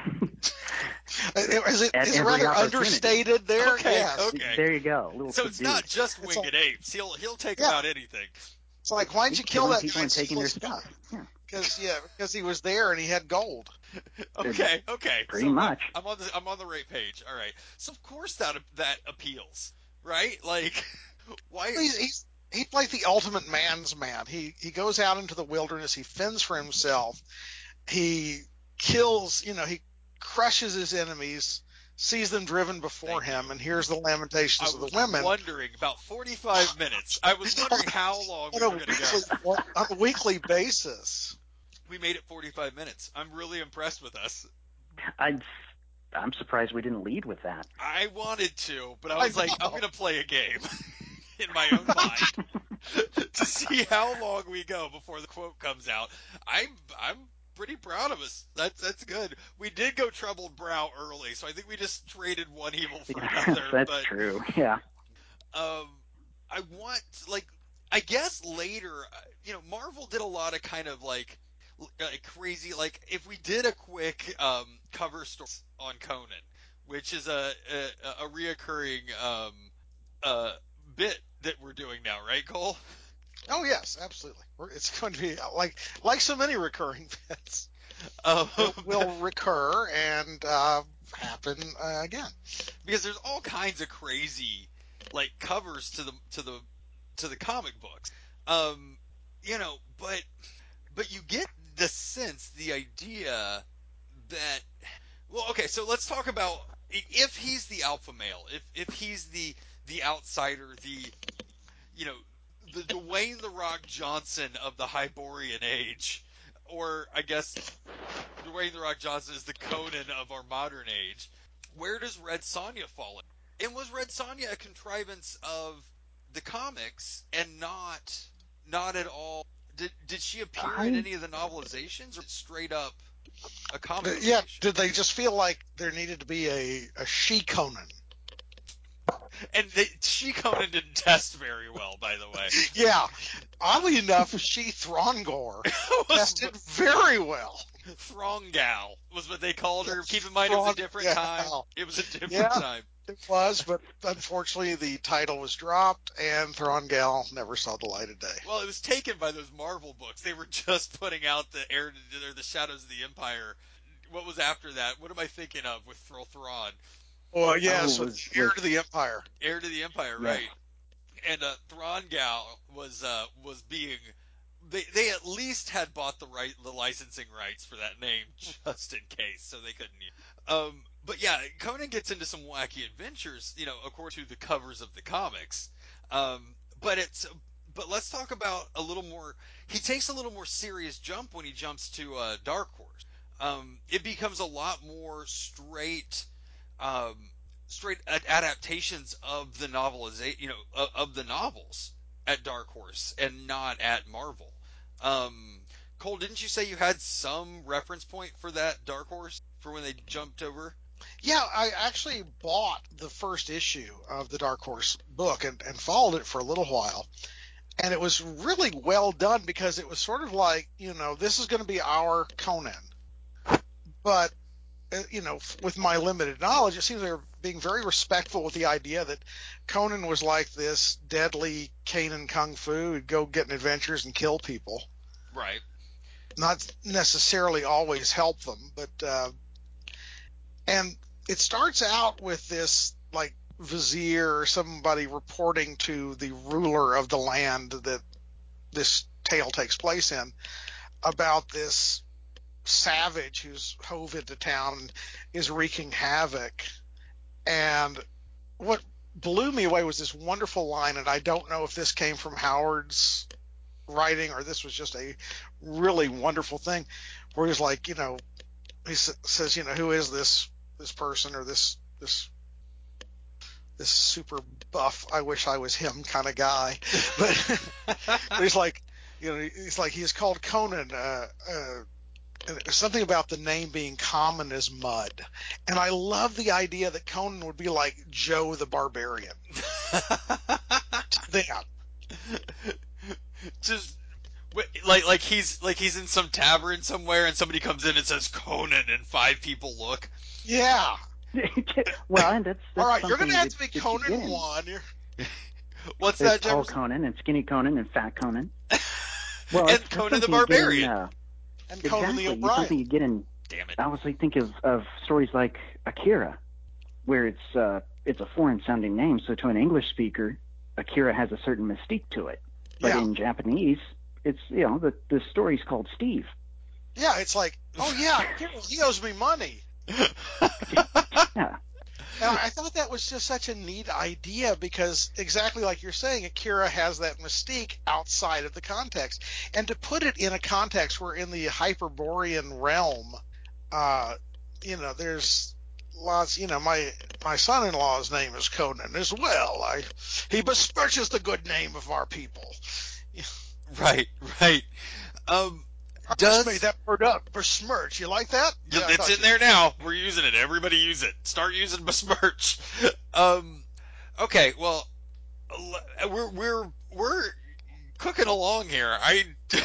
Is it At is it every rather opportunity. understated there? Okay, Yes. okay. There you go. A little So it's subdued. not just It's winged like- apes. He'll he'll take Yeah. about anything. It's like, why'd He's you kill killing that people guy? and taking their stuff. Yeah. Because yeah, because he was there and he had gold. Okay, okay. Pretty so much. I'm, I'm on the I'm on the right page. All right. So of course that that appeals, right? Like, why? He's, he's he's like the ultimate man's man. He he goes out into the wilderness. He fends for himself. He kills. You know, he crushes his enemies, sees them driven before Thank him, you. and hears the I lamentations of was the women. wondering about forty-five minutes. I was wondering how long we on were a, going to go. weekly, on a weekly basis. We made it forty-five minutes. I'm really impressed with us. I'd I'm surprised we didn't lead with that. I wanted to, but I I was like, know. I'm going to play a game in my own mind to see how long we go before the quote comes out. I'm I'm pretty proud of us. That's that's good. We did go troubled brow early, so I think we just traded one evil for another. That's but, true. Yeah. Um, I want like I guess later, uh, you know, Marvel did a lot of kind of like like crazy like if we did a quick um cover story on Conan, which is a a, a reoccurring um uh bit that we're doing now, right, Cole? Oh yes, absolutely. We're, it's going to be like like so many recurring bits. Um, It will recur and uh, happen uh, again. because there's all kinds of crazy like covers to the to the to the comic books. Um, you know, but but you get the sense, the idea that well, okay, so let's talk about if he's the alpha male, if if he's the the outsider, the you know the Dwayne the Rock Johnson of the Hyborian age, or I guess Dwayne the Rock Johnson is the Conan of our modern age. Where does Red Sonja fall in? And was Red Sonja a contrivance of the comics and not not at all? Did did she appear in I any of the novelizations, or straight up a Uh, comic yeah, creation? did they just feel like there needed to be a, a she Conan? And they, she Conan didn't test very well, by the way. Yeah, oddly enough, she Throngor tested very well. Throngal was what they called her. Yes, Keep in mind it was a Thron- different yeah. time. It was a different Yeah. time. It was, but unfortunately the title was dropped and Throngal never saw the light of day. Well, it was taken by those Marvel books. They were just putting out the Heir to, or the Shadows of the Empire. What was after that? What am I thinking of with Thro Thrawn? Well, yeah, Oh, so was- the heir was- to the Empire. Heir to the Empire, Yes. right? And uh, Throngal was uh, was being. They they at least had bought the right the licensing rights for that name just in case, so they couldn't. Um, but yeah, Conan gets into some wacky adventures, you know, according to the covers of the comics. Um, but it's but let's talk about a little more. He takes a little more serious jump when he jumps to uh, Dark Horse. Um, it becomes a lot more straight. Um, straight adaptations of the novelization, you know, of, of the novels at Dark Horse and not at Marvel. Um, Cole, didn't you say you had some reference point for that Dark Horse for when they jumped over? Yeah, I actually bought the first issue of the Dark Horse book and, and followed it for a little while. And it was really well done because it was sort of like, you know, this is going to be our Conan. But, uh, you know, f- with my limited knowledge, it seems they're being very respectful with the idea that Conan was like this deadly Kanan kung fu who'd go get in adventures and kill people. Right. Not necessarily always help them, but, uh, and it starts out with this, like, vizier or somebody reporting to the ruler of the land that this tale takes place in about this savage who's hove into town and is wreaking havoc. And what blew me away was this wonderful line, and I don't know if this came from Howard's writing or this was just a really wonderful thing, where he's like, you know, he s- says, you know, who is this this person or this this this super buff, I wish I was him kind of guy. But, but he's like, you know, he's like, he's called Conan, uh, uh, and there's something about the name being common as mud. And I love the idea that Conan would be like Joe the Barbarian. Them. Just like like he's like he's in some tavern somewhere and somebody comes in and says Conan and five people look. Yeah. Well, and that's, that's All right, you're going something to have that- to be that you Conan get in. one. You're- What's There's that, tall Jefferson? Conan and skinny Conan and fat Conan. Well, And it's, Conan it's the something you get in, Barbarian. uh, And Conan exactly, the it's O'Brien. something you get in. Damn it. I was like think of, of stories like Akira, where it's uh, it's a foreign sounding name, so to an English speaker, Akira has a certain mystique to it. But Yeah. in Japanese, it's you know the the story's called Steve. Yeah, it's like, oh yeah, he owes me money. Yeah. And I thought that was just such a neat idea because exactly like you're saying, Akira has that mystique outside of the context. And to put it in a context where in the Hyperborean realm, uh, you know, there's lots, you know, my my son-in-law's name is Conan as well. I he besmirches the good name of our people. Right, right. Um, I does just made that word up. Besmirch. You like that? Yeah, I it's thought in you- there now. We're using it. Everybody use it. Start using besmirch. Um, okay, well, l- we're we're we're cooking along here. I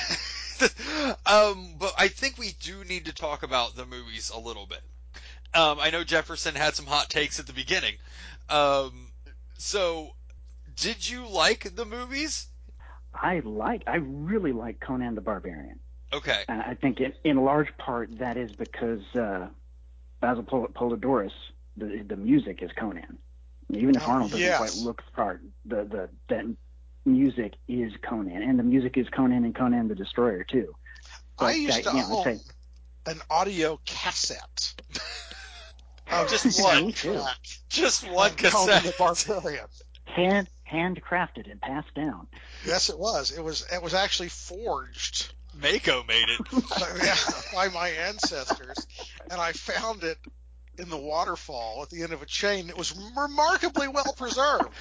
um, but I think we do need to talk about the movies a little bit. Um, I know Jefferson had some hot takes at the beginning. Um, so did you like the movies? I like, I really like Conan the Barbarian. Okay. And I think in, in large part that is because uh, Basil Pol- Polidorus, the the music is Conan. Even if Oh, Arnold doesn't yes. quite look the part, the the that music is Conan, and the music is Conan and Conan the Destroyer too. I But, used uh, to you know, own I'd say- an audio cassette of Just the one. Me too. soundtrack Just one of Conan the cassette. Barbarian. hand handcrafted and passed down. Yes, it was. It was. It was actually forged Mako made it. by, by my ancestors, and I found it in the waterfall at the end of a chain. It was remarkably well preserved.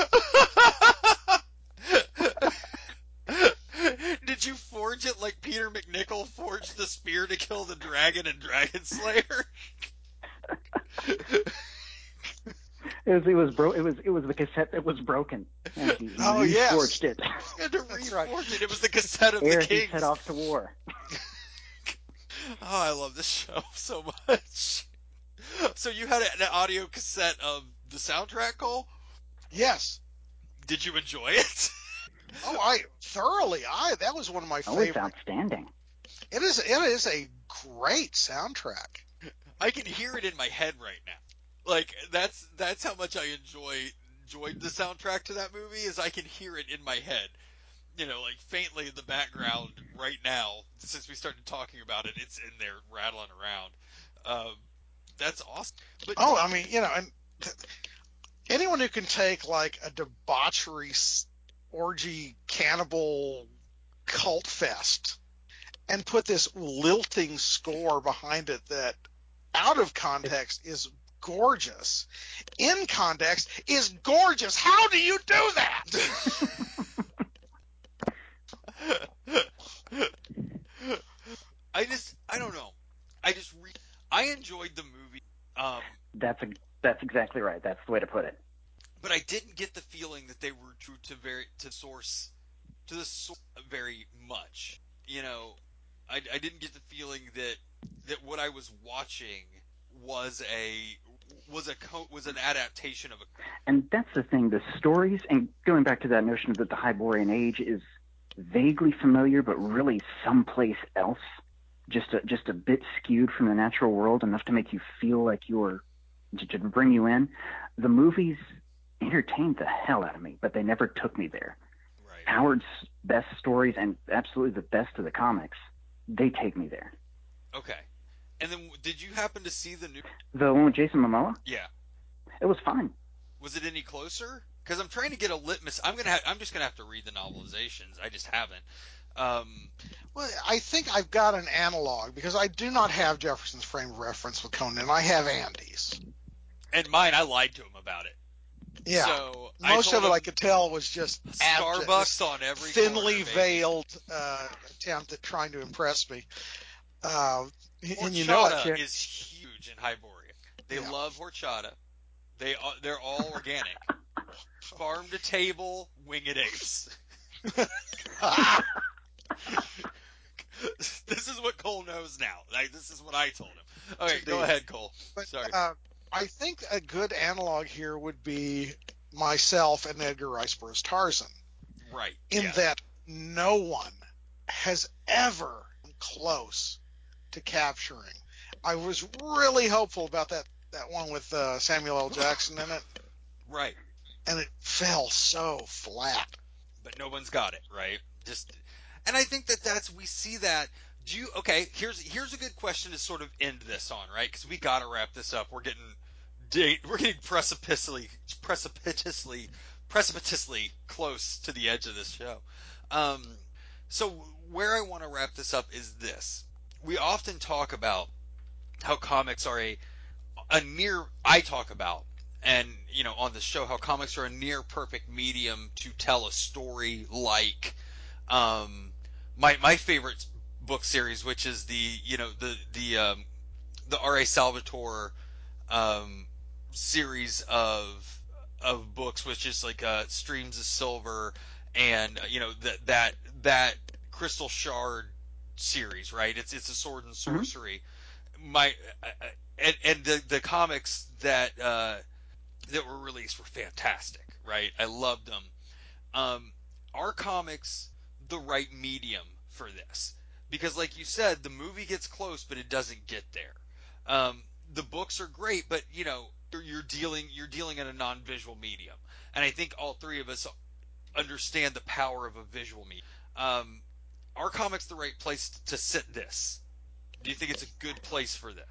Did you forge it like Peter McNichol forged the spear to kill the dragon in Dragon Slayer? It was it was bro it was it was the cassette that was broken. And he Oh, yes. reforged it You had to That's right. reforge it. It was the cassette of ere the he Kings. set off to war. Oh, I love this show so much. So you had an audio cassette of the soundtrack, Cole? Yes. Did you enjoy it? Oh, I thoroughly. I that was one of my Oh, it's favorite. outstanding. It is. It is a great soundtrack. I can hear it in my head right now. Like that's that's how much I enjoy enjoyed the soundtrack to that movie is I can hear it in my head. You know, like faintly in the background right now. Since we started talking about it, it's in there rattling around. Um, that's awesome. But Oh, I mean, you know, and th- anyone who can take like a debauchery s- orgy cannibal cult fest and put this lilting score behind it that out of context is gorgeous, in context is gorgeous. How do you do that? I just I don't know. I just re- I enjoyed the movie. Um, That's a, that's exactly right. That's the way to put it. but I didn't get the feeling that they were true to very to source to the source very much. You know, I, I didn't get the feeling that that what I was watching was a was a co- was an adaptation of a. And that's the thing. The stories, and going back to that notion that the Hyborian Age is vaguely familiar, but really someplace else, just a, just a bit skewed from the natural world, enough to make you feel like you're to, to bring you in. The movies entertained the hell out of me, but they never took me there. Right. Howard's best stories, and absolutely the best of the comics, they take me there. Okay. And then did you happen to see the new? The one with Jason Momoa, Yeah. it was fun. Was it any closer? Because I'm trying to get a litmus. I'm gonna. Ha- I'm just gonna have to read the novelizations. I just haven't. Um, Well, I think I've got an analog because I do not have Jefferson's frame of reference with Conan. I have Andy's. and mine, I lied to him about it. Yeah. So Most I of told it I him could tell was just abject, Starbucks this on every thinly corner, baby. veiled uh, attempt at trying to impress me. Uh, and you know Horchata it. is huge in Hyboria. They Yeah. love horchata. They are, they're all organic. Farm to table, winged apes. This is what Cole knows now. Like, this is what I told him. Okay, go Indeed. ahead, Cole. But, Sorry. uh, I think a good analog here would be myself and Edgar Rice Burroughs' Tarzan, Right. in yeah. that no one has ever come close to capturing. I was really hopeful about that, that one with uh, Samuel L. Jackson in it, Right. and it fell so flat. But no one's got it, right? Just, and I think that that's we see that. Do you okay? Here's here's a good question to sort of end this on, right? Because we got to wrap this up. We're getting date. We're getting precipitously, precipitously, precipitously close to the edge of this show. Um, so where I want to wrap this up is this: we often talk about how comics are a a near I talk about, and you know, on the show, how comics are a near perfect medium to tell a story like um, my my favorite book series, which is the you know the the um, the R A Salvatore um, series of of books, which is like uh, Streams of Silver, and uh, you know that that that Crystal Shard series, right? It's it's a sword and Mm-hmm. sorcery. My uh, and and the the comics that uh, that were released were fantastic, right? I loved them. Um, are comics the right medium for this? Because, like you said, the movie gets close, but it doesn't get there. Um, the books are great, but you know you're, you're dealing you're dealing in a non-visual medium, and I think all three of us understand the power of a visual medium. Um, are comics the right place to sit this? Do you think it's a good place for that?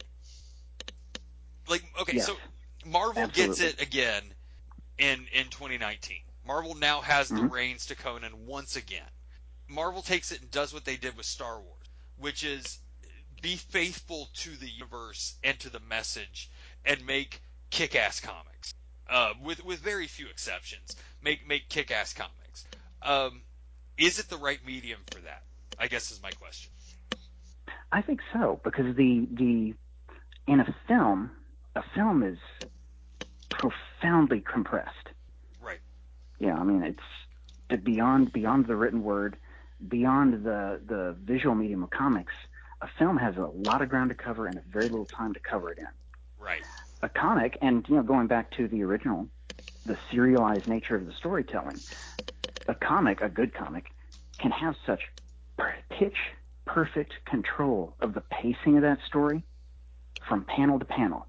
Like, okay, Yes, so Marvel gets absolutely. it again in in twenty nineteen. Marvel now has the Mm-hmm. reins to Conan once again. Marvel takes it and does what they did with Star Wars, which is be faithful to the universe and to the message, and make kick-ass comics. Uh, with with very few exceptions, make make kick-ass comics. Um, is it the right medium for that? I guess is my question. I think so, because the the in a film, a film is profoundly compressed. Right. Yeah, I mean it's beyond beyond the written word, beyond the the visual medium of comics. A film has a lot of ground to cover and a very little time to cover it in. Right. A comic, and you know, going back to the original, the serialized nature of the storytelling, a comic, a good comic, can have such pitch perfect control of the pacing of that story from panel to panel.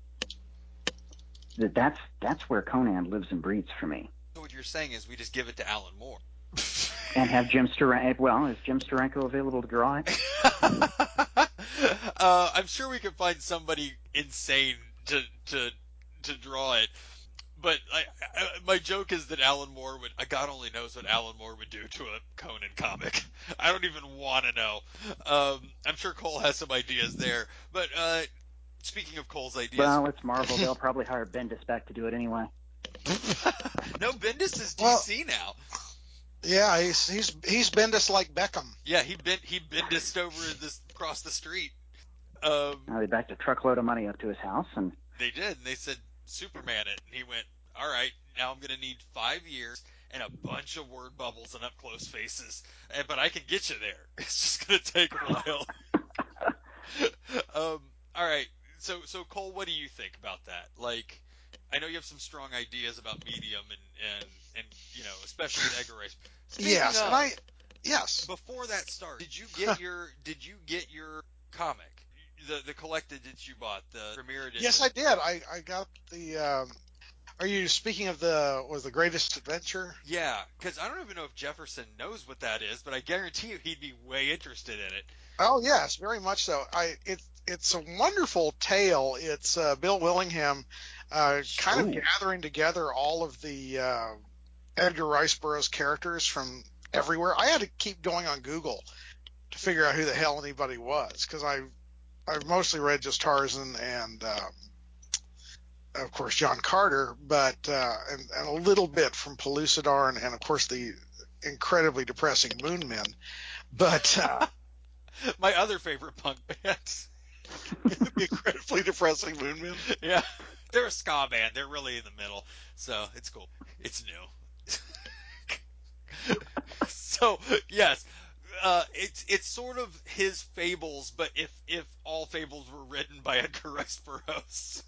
That that's that's where Conan lives and breathes for me. So what you're saying is we just give it to Alan Moore. And have Jim Steranko. Well, is Jim Steranko available to draw it? uh, I'm sure we could find somebody insane to to to draw it. But I, I, my joke is that Alan Moore would. God only knows what Alan Moore would do to a Conan comic. I don't even want to know. Um, I'm sure Cole has some ideas there. But uh, speaking of Cole's ideas, Well, it's Marvel. They'll probably hire Bendis back to do it anyway. no, Bendis is D C Well, now. Yeah, he's he's he's Bendis like Beckham. Yeah, he bent he Bendised over this across the street. Um, Now they backed a truckload of money up to his house, and They did, and they said Superman it, and he went, all right, now I'm going to need five years and a bunch of word bubbles and up close faces, and, but I can get you there. It's just going to take a while. um, all right, so so Cole, what do you think about that? Like, I know you have some strong ideas about medium and and and you know, especially with Edgar Rice. Speaking Yes, of, and I yes. before that started, did you get your did you get your comic? The the collected that you bought, the premiere edition. Yes, I did. I, I got the. Um, are you speaking of the was the Greatest Adventure? Yeah, because I don't even know if Jefferson knows what that is, but I guarantee you he'd be way interested in it. Oh yes, very much so. I it it's a wonderful tale. It's uh, Bill Willingham, uh, kind of Ooh. gathering together all of the uh, Edgar Rice Burroughs characters from everywhere. I had to keep going on Google to figure out who the hell anybody was because I I've mostly read just Tarzan and um, of course John Carter, but uh, and, and a little bit from Pellucidar and, and of course the incredibly depressing Moon Men. But uh, My other favorite punk bands. the incredibly depressing Moon Men. Yeah, they're a ska band. They're really in the middle, so it's cool. It's new. So yes, uh, it's it's sort of his fables, but if if all fables were written by Edgar Rice Burroughs.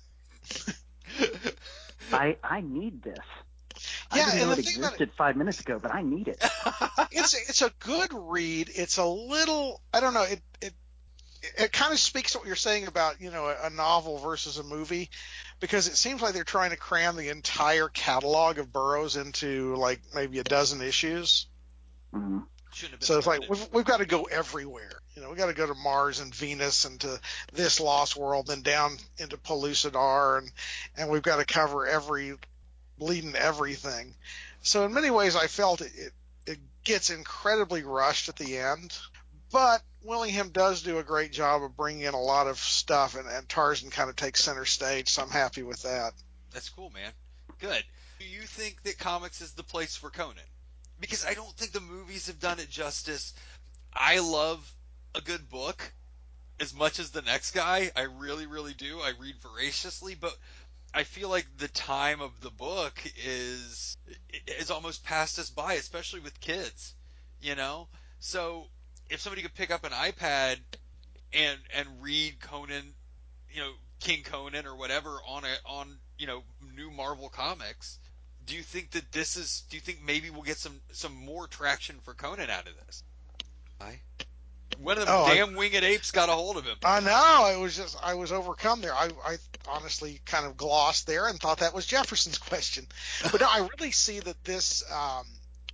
I I need this. I Yeah, didn't and know the it thing about it, existed five minutes ago, but I need it. it's it's a good read. It's a little I don't know. It it it kind of speaks to what you're saying about you know a, a novel versus a movie, because it seems like they're trying to cram the entire catalog of Burroughs into like maybe a dozen issues. Mm-hmm. Shouldn't have been So it's like limited. we've we've got to go everywhere. You know, we got to go to Mars and Venus and to this lost world, then down into Pellucidar, and and we've got to cover every bleeding everything. So in many ways, I felt it, it it gets incredibly rushed at the end. but Willingham does do a great job of bringing in a lot of stuff, and, and Tarzan kind of takes center stage, so I'm happy with that. That's cool, man. Good. Do you think that comics is the place for Conan? Because I don't think the movies have done it justice. I love a good book as much as the next guy. I really, really do. I read voraciously, but I feel like the time of the book is is almost passed us by, especially with kids, you know? So if somebody could pick up an iPad and and read Conan, you know, King Conan or whatever on a on, you know, new Marvel comics, do you think that this is do you think maybe we'll get some some more traction for Conan out of this? I One of them Oh, I- damn winged apes got a hold of him. I know. It was just I was overcome there. I, I honestly kind of glossed there and thought that was Jefferson's question, but no, I really see that this um,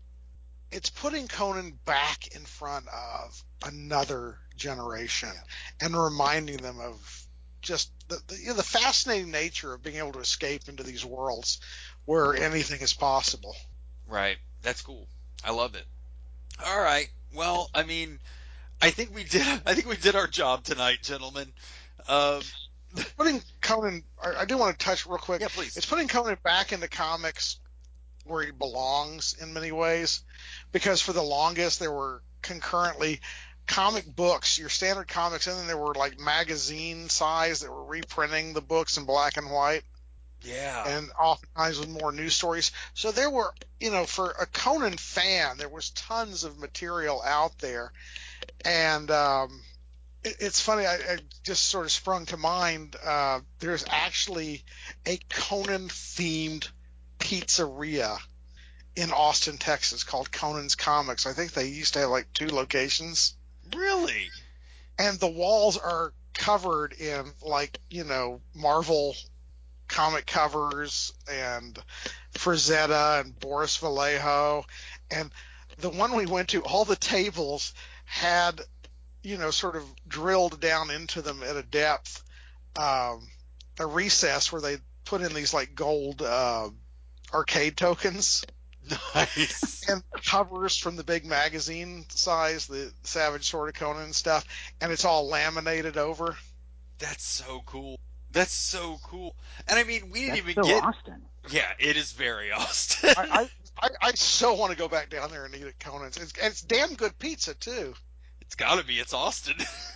it's putting Conan back in front of another generation and reminding them of just the the, you know, the fascinating nature of being able to escape into these worlds where anything is possible. Right. That's cool. I love it. All right. Well, I mean, I think we did. I think we did our job tonight, gentlemen. Um, Putting Conan, I, I do want to touch real quick. Yeah, please. It's putting Conan back into comics where he belongs in many ways, because for the longest there were concurrently comic books, your standard comics, and then there were like magazine size that were reprinting the books in black and white, yeah. and oftentimes with more news stories. So there were, you know, for a Conan fan, there was tons of material out there, and um, it, it's funny. I, I just sort of sprung to mind. Uh, there's actually a Conan themed pizzeria in Austin, Texas, called Conan's Comics. I think they used to have like two locations, Really? and the walls are covered in like, you know, Marvel comic covers and Frazetta and Boris Vallejo. And the one we went to, all the tables had, you know, sort of drilled down into them at a depth, um, a recess where they put in these like gold uh, arcade tokens Nice. and covers from the big magazine size, the Savage Sword of Conan stuff, and it's all laminated over. That's so cool. That's so cool. And I mean, we didn't That's even so get. Austin. Yeah, it is very Austin. I, I, I, I so want to go back down there and eat at Conan's. It's, it's damn good pizza too. It's got to be. It's Austin.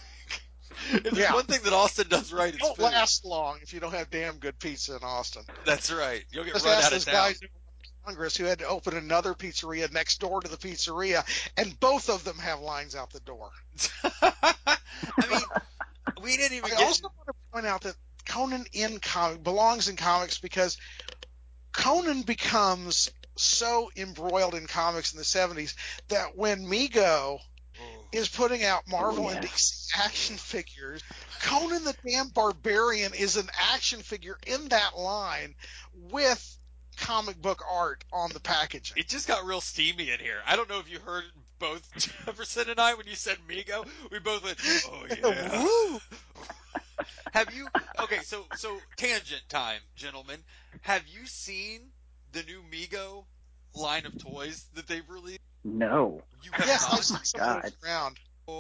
If there's Yeah. one thing that Austin does right, It it's don't food. last long if you don't have damn good pizza in Austin. That's right. You'll get Just run ask out of those town. guys in Congress who had to open another pizzeria next door to the pizzeria, and both of them have lines out the door. I mean, we didn't even I get. also want to point out that Conan in comic belongs in comics because Conan becomes so embroiled in comics in the seventies that when Mego Oh, is putting out Marvel Oh, and yeah. D C action figures, Conan the damn Barbarian is an action figure in that line with comic book art on the packaging. it just got real steamy in here. I don't know if you heard both Jefferson and I when you said Migo. We both went, oh yeah. Woo! Have you? Okay, so so tangent time, gentlemen. Have you seen the new Migo line of toys that they've released? No. You have Yes, not? I've seen some of those around.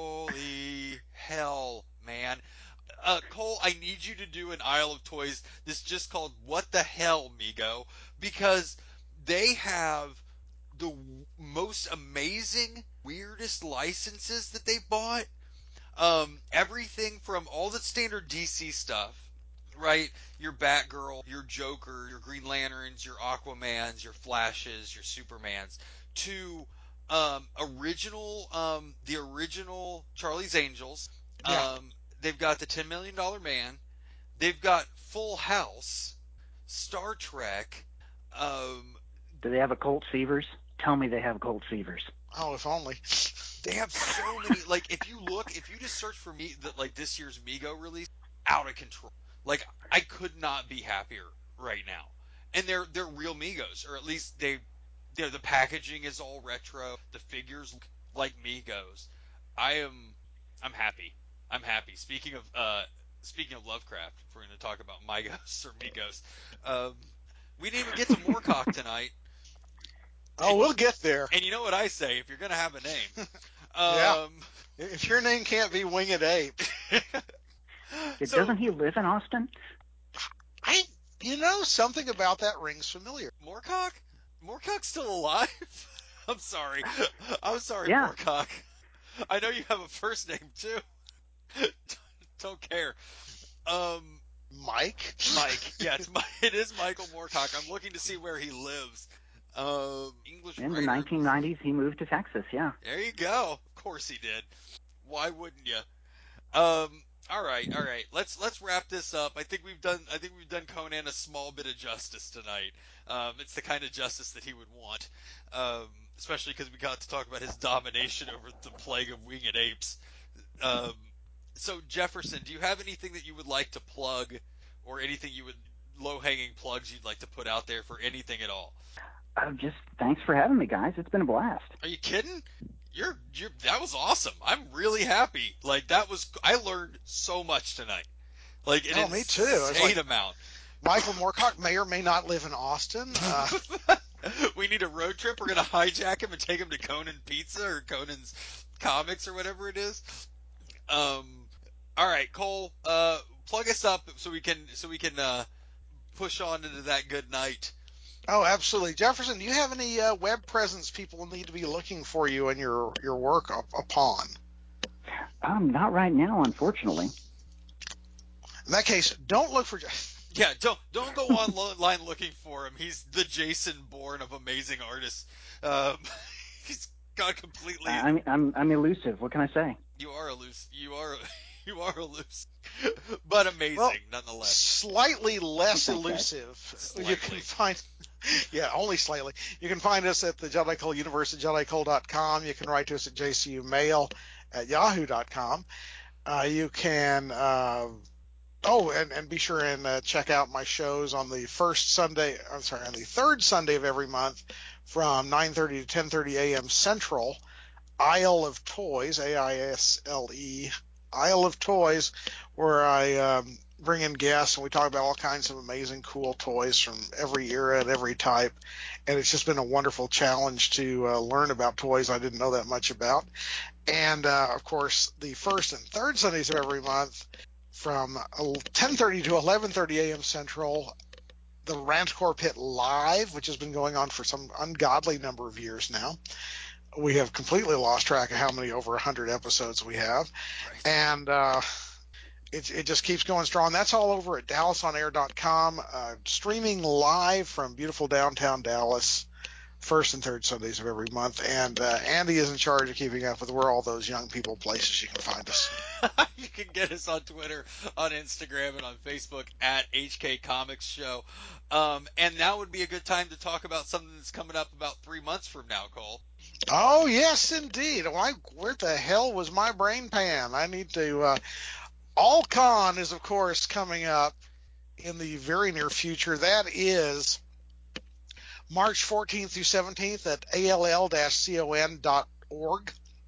Holy hell, man. Uh, Cole, I need you to do an aisle of toys that's just called What the Hell, Migo? Because they have the w- most amazing, weirdest licenses that they've bought. Um, everything from all the standard D C stuff, right? Your Batgirl, your Joker, your Green Lanterns, your Aquamans, your Flashes, your Supermans, to um, original, um, the original Charlie's Angels. Yeah. Um, they've got the ten million dollar Man. They've got Full House, Star Trek. Um, Do they have a Colt Fevers? Tell me they have Colt Fevers. Oh, if only. They have so many. Like, if you look, if you just search for me, that like this year's Migo release, out of control. Like, I could not be happier right now. And they're they're real Migos, or at least they, you know, the packaging is all retro. The figures look like Migos. I am, I'm happy. I'm happy. Speaking of uh, speaking of Lovecraft, if we're going to talk about Migos or Migos, um, we didn't even get to Moorcock tonight. Oh, we'll get there. And you know what I say? If you're going to have a name. Yeah. Um, If your name can't be Winged Ape, Yeah, So doesn't he live in Austin? I, you know, something about that rings familiar. Moorcock? Moorcock's still alive? I'm sorry. I'm sorry, Yeah. Moorcock. I know you have a first name too. Don't care. Um, Mike? Mike. Yeah, it's Mi- it is Michael Moorcock. I'm looking to see where he lives. Um, English In the writer. nineteen nineties, he moved to Texas. Yeah. There you go. Of course he did. Why wouldn't you? Um, all right, all right. Let's let's wrap this up. I think we've done I think we've done Conan a small bit of justice tonight. Um, it's the kind of justice that he would want, um, especially because we got to talk about his domination over the plague of winged apes. Um, so Jefferson, do you have anything that you would like to plug, or anything you would low hanging plugs you'd like to put out there for anything at all? Uh, just thanks for having me, guys. It's been a blast. Are you kidding? You're, you're that was awesome. I'm really happy. Like that was I learned so much tonight. Like an Oh, me too. I was insane like, amount. Michael Moorcock may or may not live in Austin. Uh, We need a road trip. We're gonna hijack him and take him to Conan Pizza or Conan's Comics or whatever it is. Um, all right, Cole, uh, plug us up so we can so we can uh, push on into that good night. oh, absolutely. Jefferson, do you have any uh, web presence people need to be looking for you and your, your work up, upon? Um, not right now, unfortunately. In that case, don't look for. Yeah, don't don't go online looking for him. He's the Jason Bourne of amazing artists. Um, he's got completely. I- I'm I'm I'm elusive. What can I say? You are elusive. You are you are elusive, but amazing Well, nonetheless. slightly less Okay. elusive. Slightly. You can find, yeah, only slightly. You can find us at the Jedi Cole Universe at Jedi Cole dot com. You can write to us at J C U Mail at Yahoo dot com. Uh, you can, uh, oh, and, and be sure and uh, check out my shows on the first Sunday, I'm sorry, on the third Sunday of every month from nine thirty to ten thirty a.m. Central. Isle of Toys, A I S L E, Isle of Toys, where I um, bring in guests and we talk about all kinds of amazing, cool toys from every era and every type. And it's just been a wonderful challenge to uh, learn about toys I didn't know that much about. And uh, of course, the first and third Sundays of every month from ten thirty to eleven thirty a.m. Central, the Rantcore Pit Live, which has been going on for some ungodly number of years now. We have completely lost track of how many over one hundred episodes we have. Right. And uh, it, it just keeps going strong. That's all over at Dallas On Air dot com, uh, streaming live from beautiful downtown Dallas, first and third Sundays of every month. And uh, Andy is in charge of keeping up with where all those young people places you can find us. You can get us on Twitter, on Instagram, and on Facebook at H K Comics Show. Um, and now would be a good time to talk about something that's coming up about three months from now, Cole. Oh, yes, indeed. Why, where the hell was my brain pan? I need to. Uh, AllCon is, of course, coming up in the very near future. That is March fourteenth through seventeenth at A L L con dot org.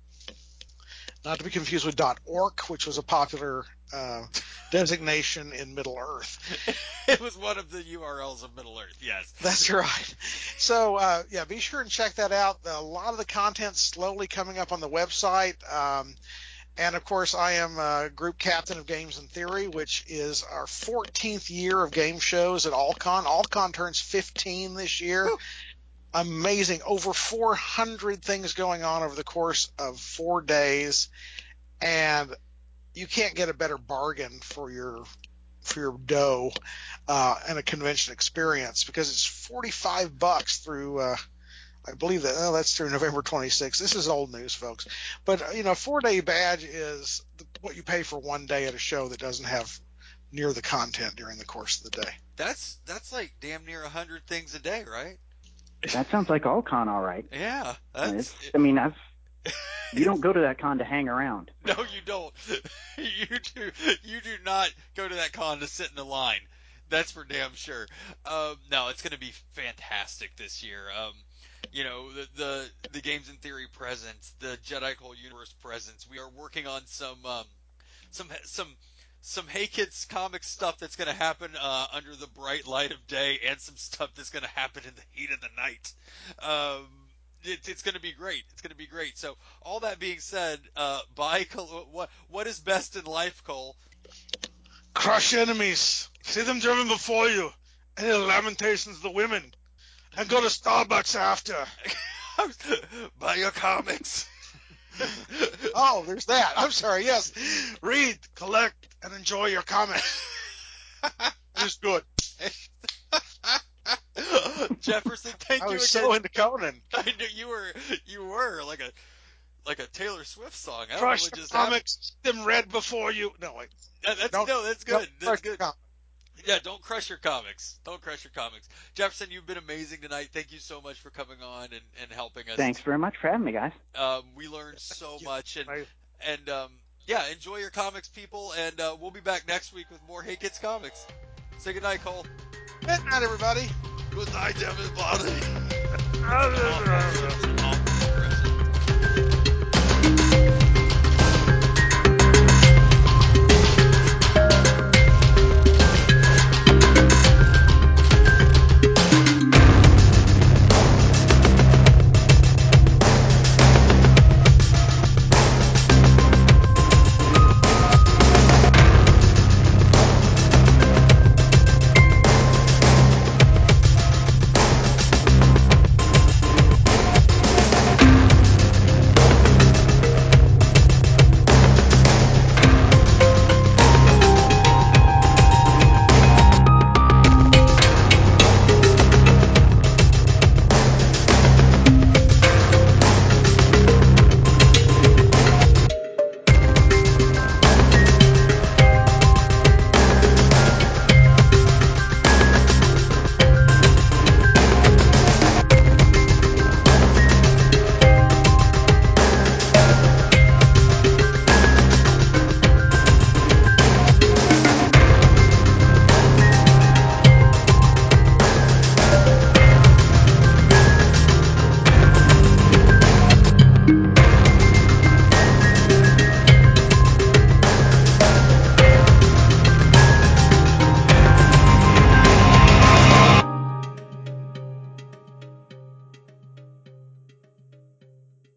Not to be confused with .org, which was a popular uh, designation in Middle Earth. It was one of the U R Ls of Middle Earth, yes. That's right. So, uh, yeah, be sure and check that out. A lot of the content's slowly coming up on the website. Um, and, of course, I am uh, group captain of Games in Theory, which is our fourteenth year of game shows at AllCon. AllCon turns fifteen this year. Woo. Amazing. Over four hundred things going on over the course of four days. And you can't get a better bargain for your for your dough uh, and a convention experience because it's forty-five bucks through uh, I believe that oh, that's through November twenty-sixth. This is old news, folks. But you know, a four-day badge is what you pay for one day at a show that doesn't have near the content during the course of the day. That's that's like damn near a hundred things a day, right? That sounds like all con, all right. Yeah, I mean, that's. it's, I mean, I've you don't go to that con to hang around. No, you don't. You do. You do not go to that con to sit in the line. That's for damn sure. Um, no, it's going to be fantastic this year. Um, you know, the, the the Games in Theory presence, the Jedi Cole Universe presence. We are working on some um, some some some Hey Kids comic stuff that's going to happen uh, under the bright light of day, and some stuff that's going to happen in the heat of the night. Um, It's, it's going to be great. It's going to be great. So, all that being said, uh, bye, Cole. What, what is best in life, Cole? Crush enemies. See them driven before you. And the lamentations of the women. And go to Starbucks after. Buy your comics. Oh, there's that. I'm sorry. Yes. Read, collect, and enjoy your comics. It's good. Jefferson, thank I you was again. so into Conan. I knew you were you were like a like a Taylor Swift song. I don't Crush know what the just comics. Keep them read before you. No, wait. happened. That, that's Don't- no, that's don't good. That's crush good. comics. Yeah, don't crush your comics. Don't crush your comics. Jefferson, you've been amazing tonight. Thank you so much for coming on and, and helping us. Thanks very much for having me, guys. Um, we learned so you. much, and I- and um, yeah, enjoy your comics, people. And uh, we'll be back next week with more Hey Kids Comics. Say goodnight, Cole. Good night, everybody. Good night, everybody. I-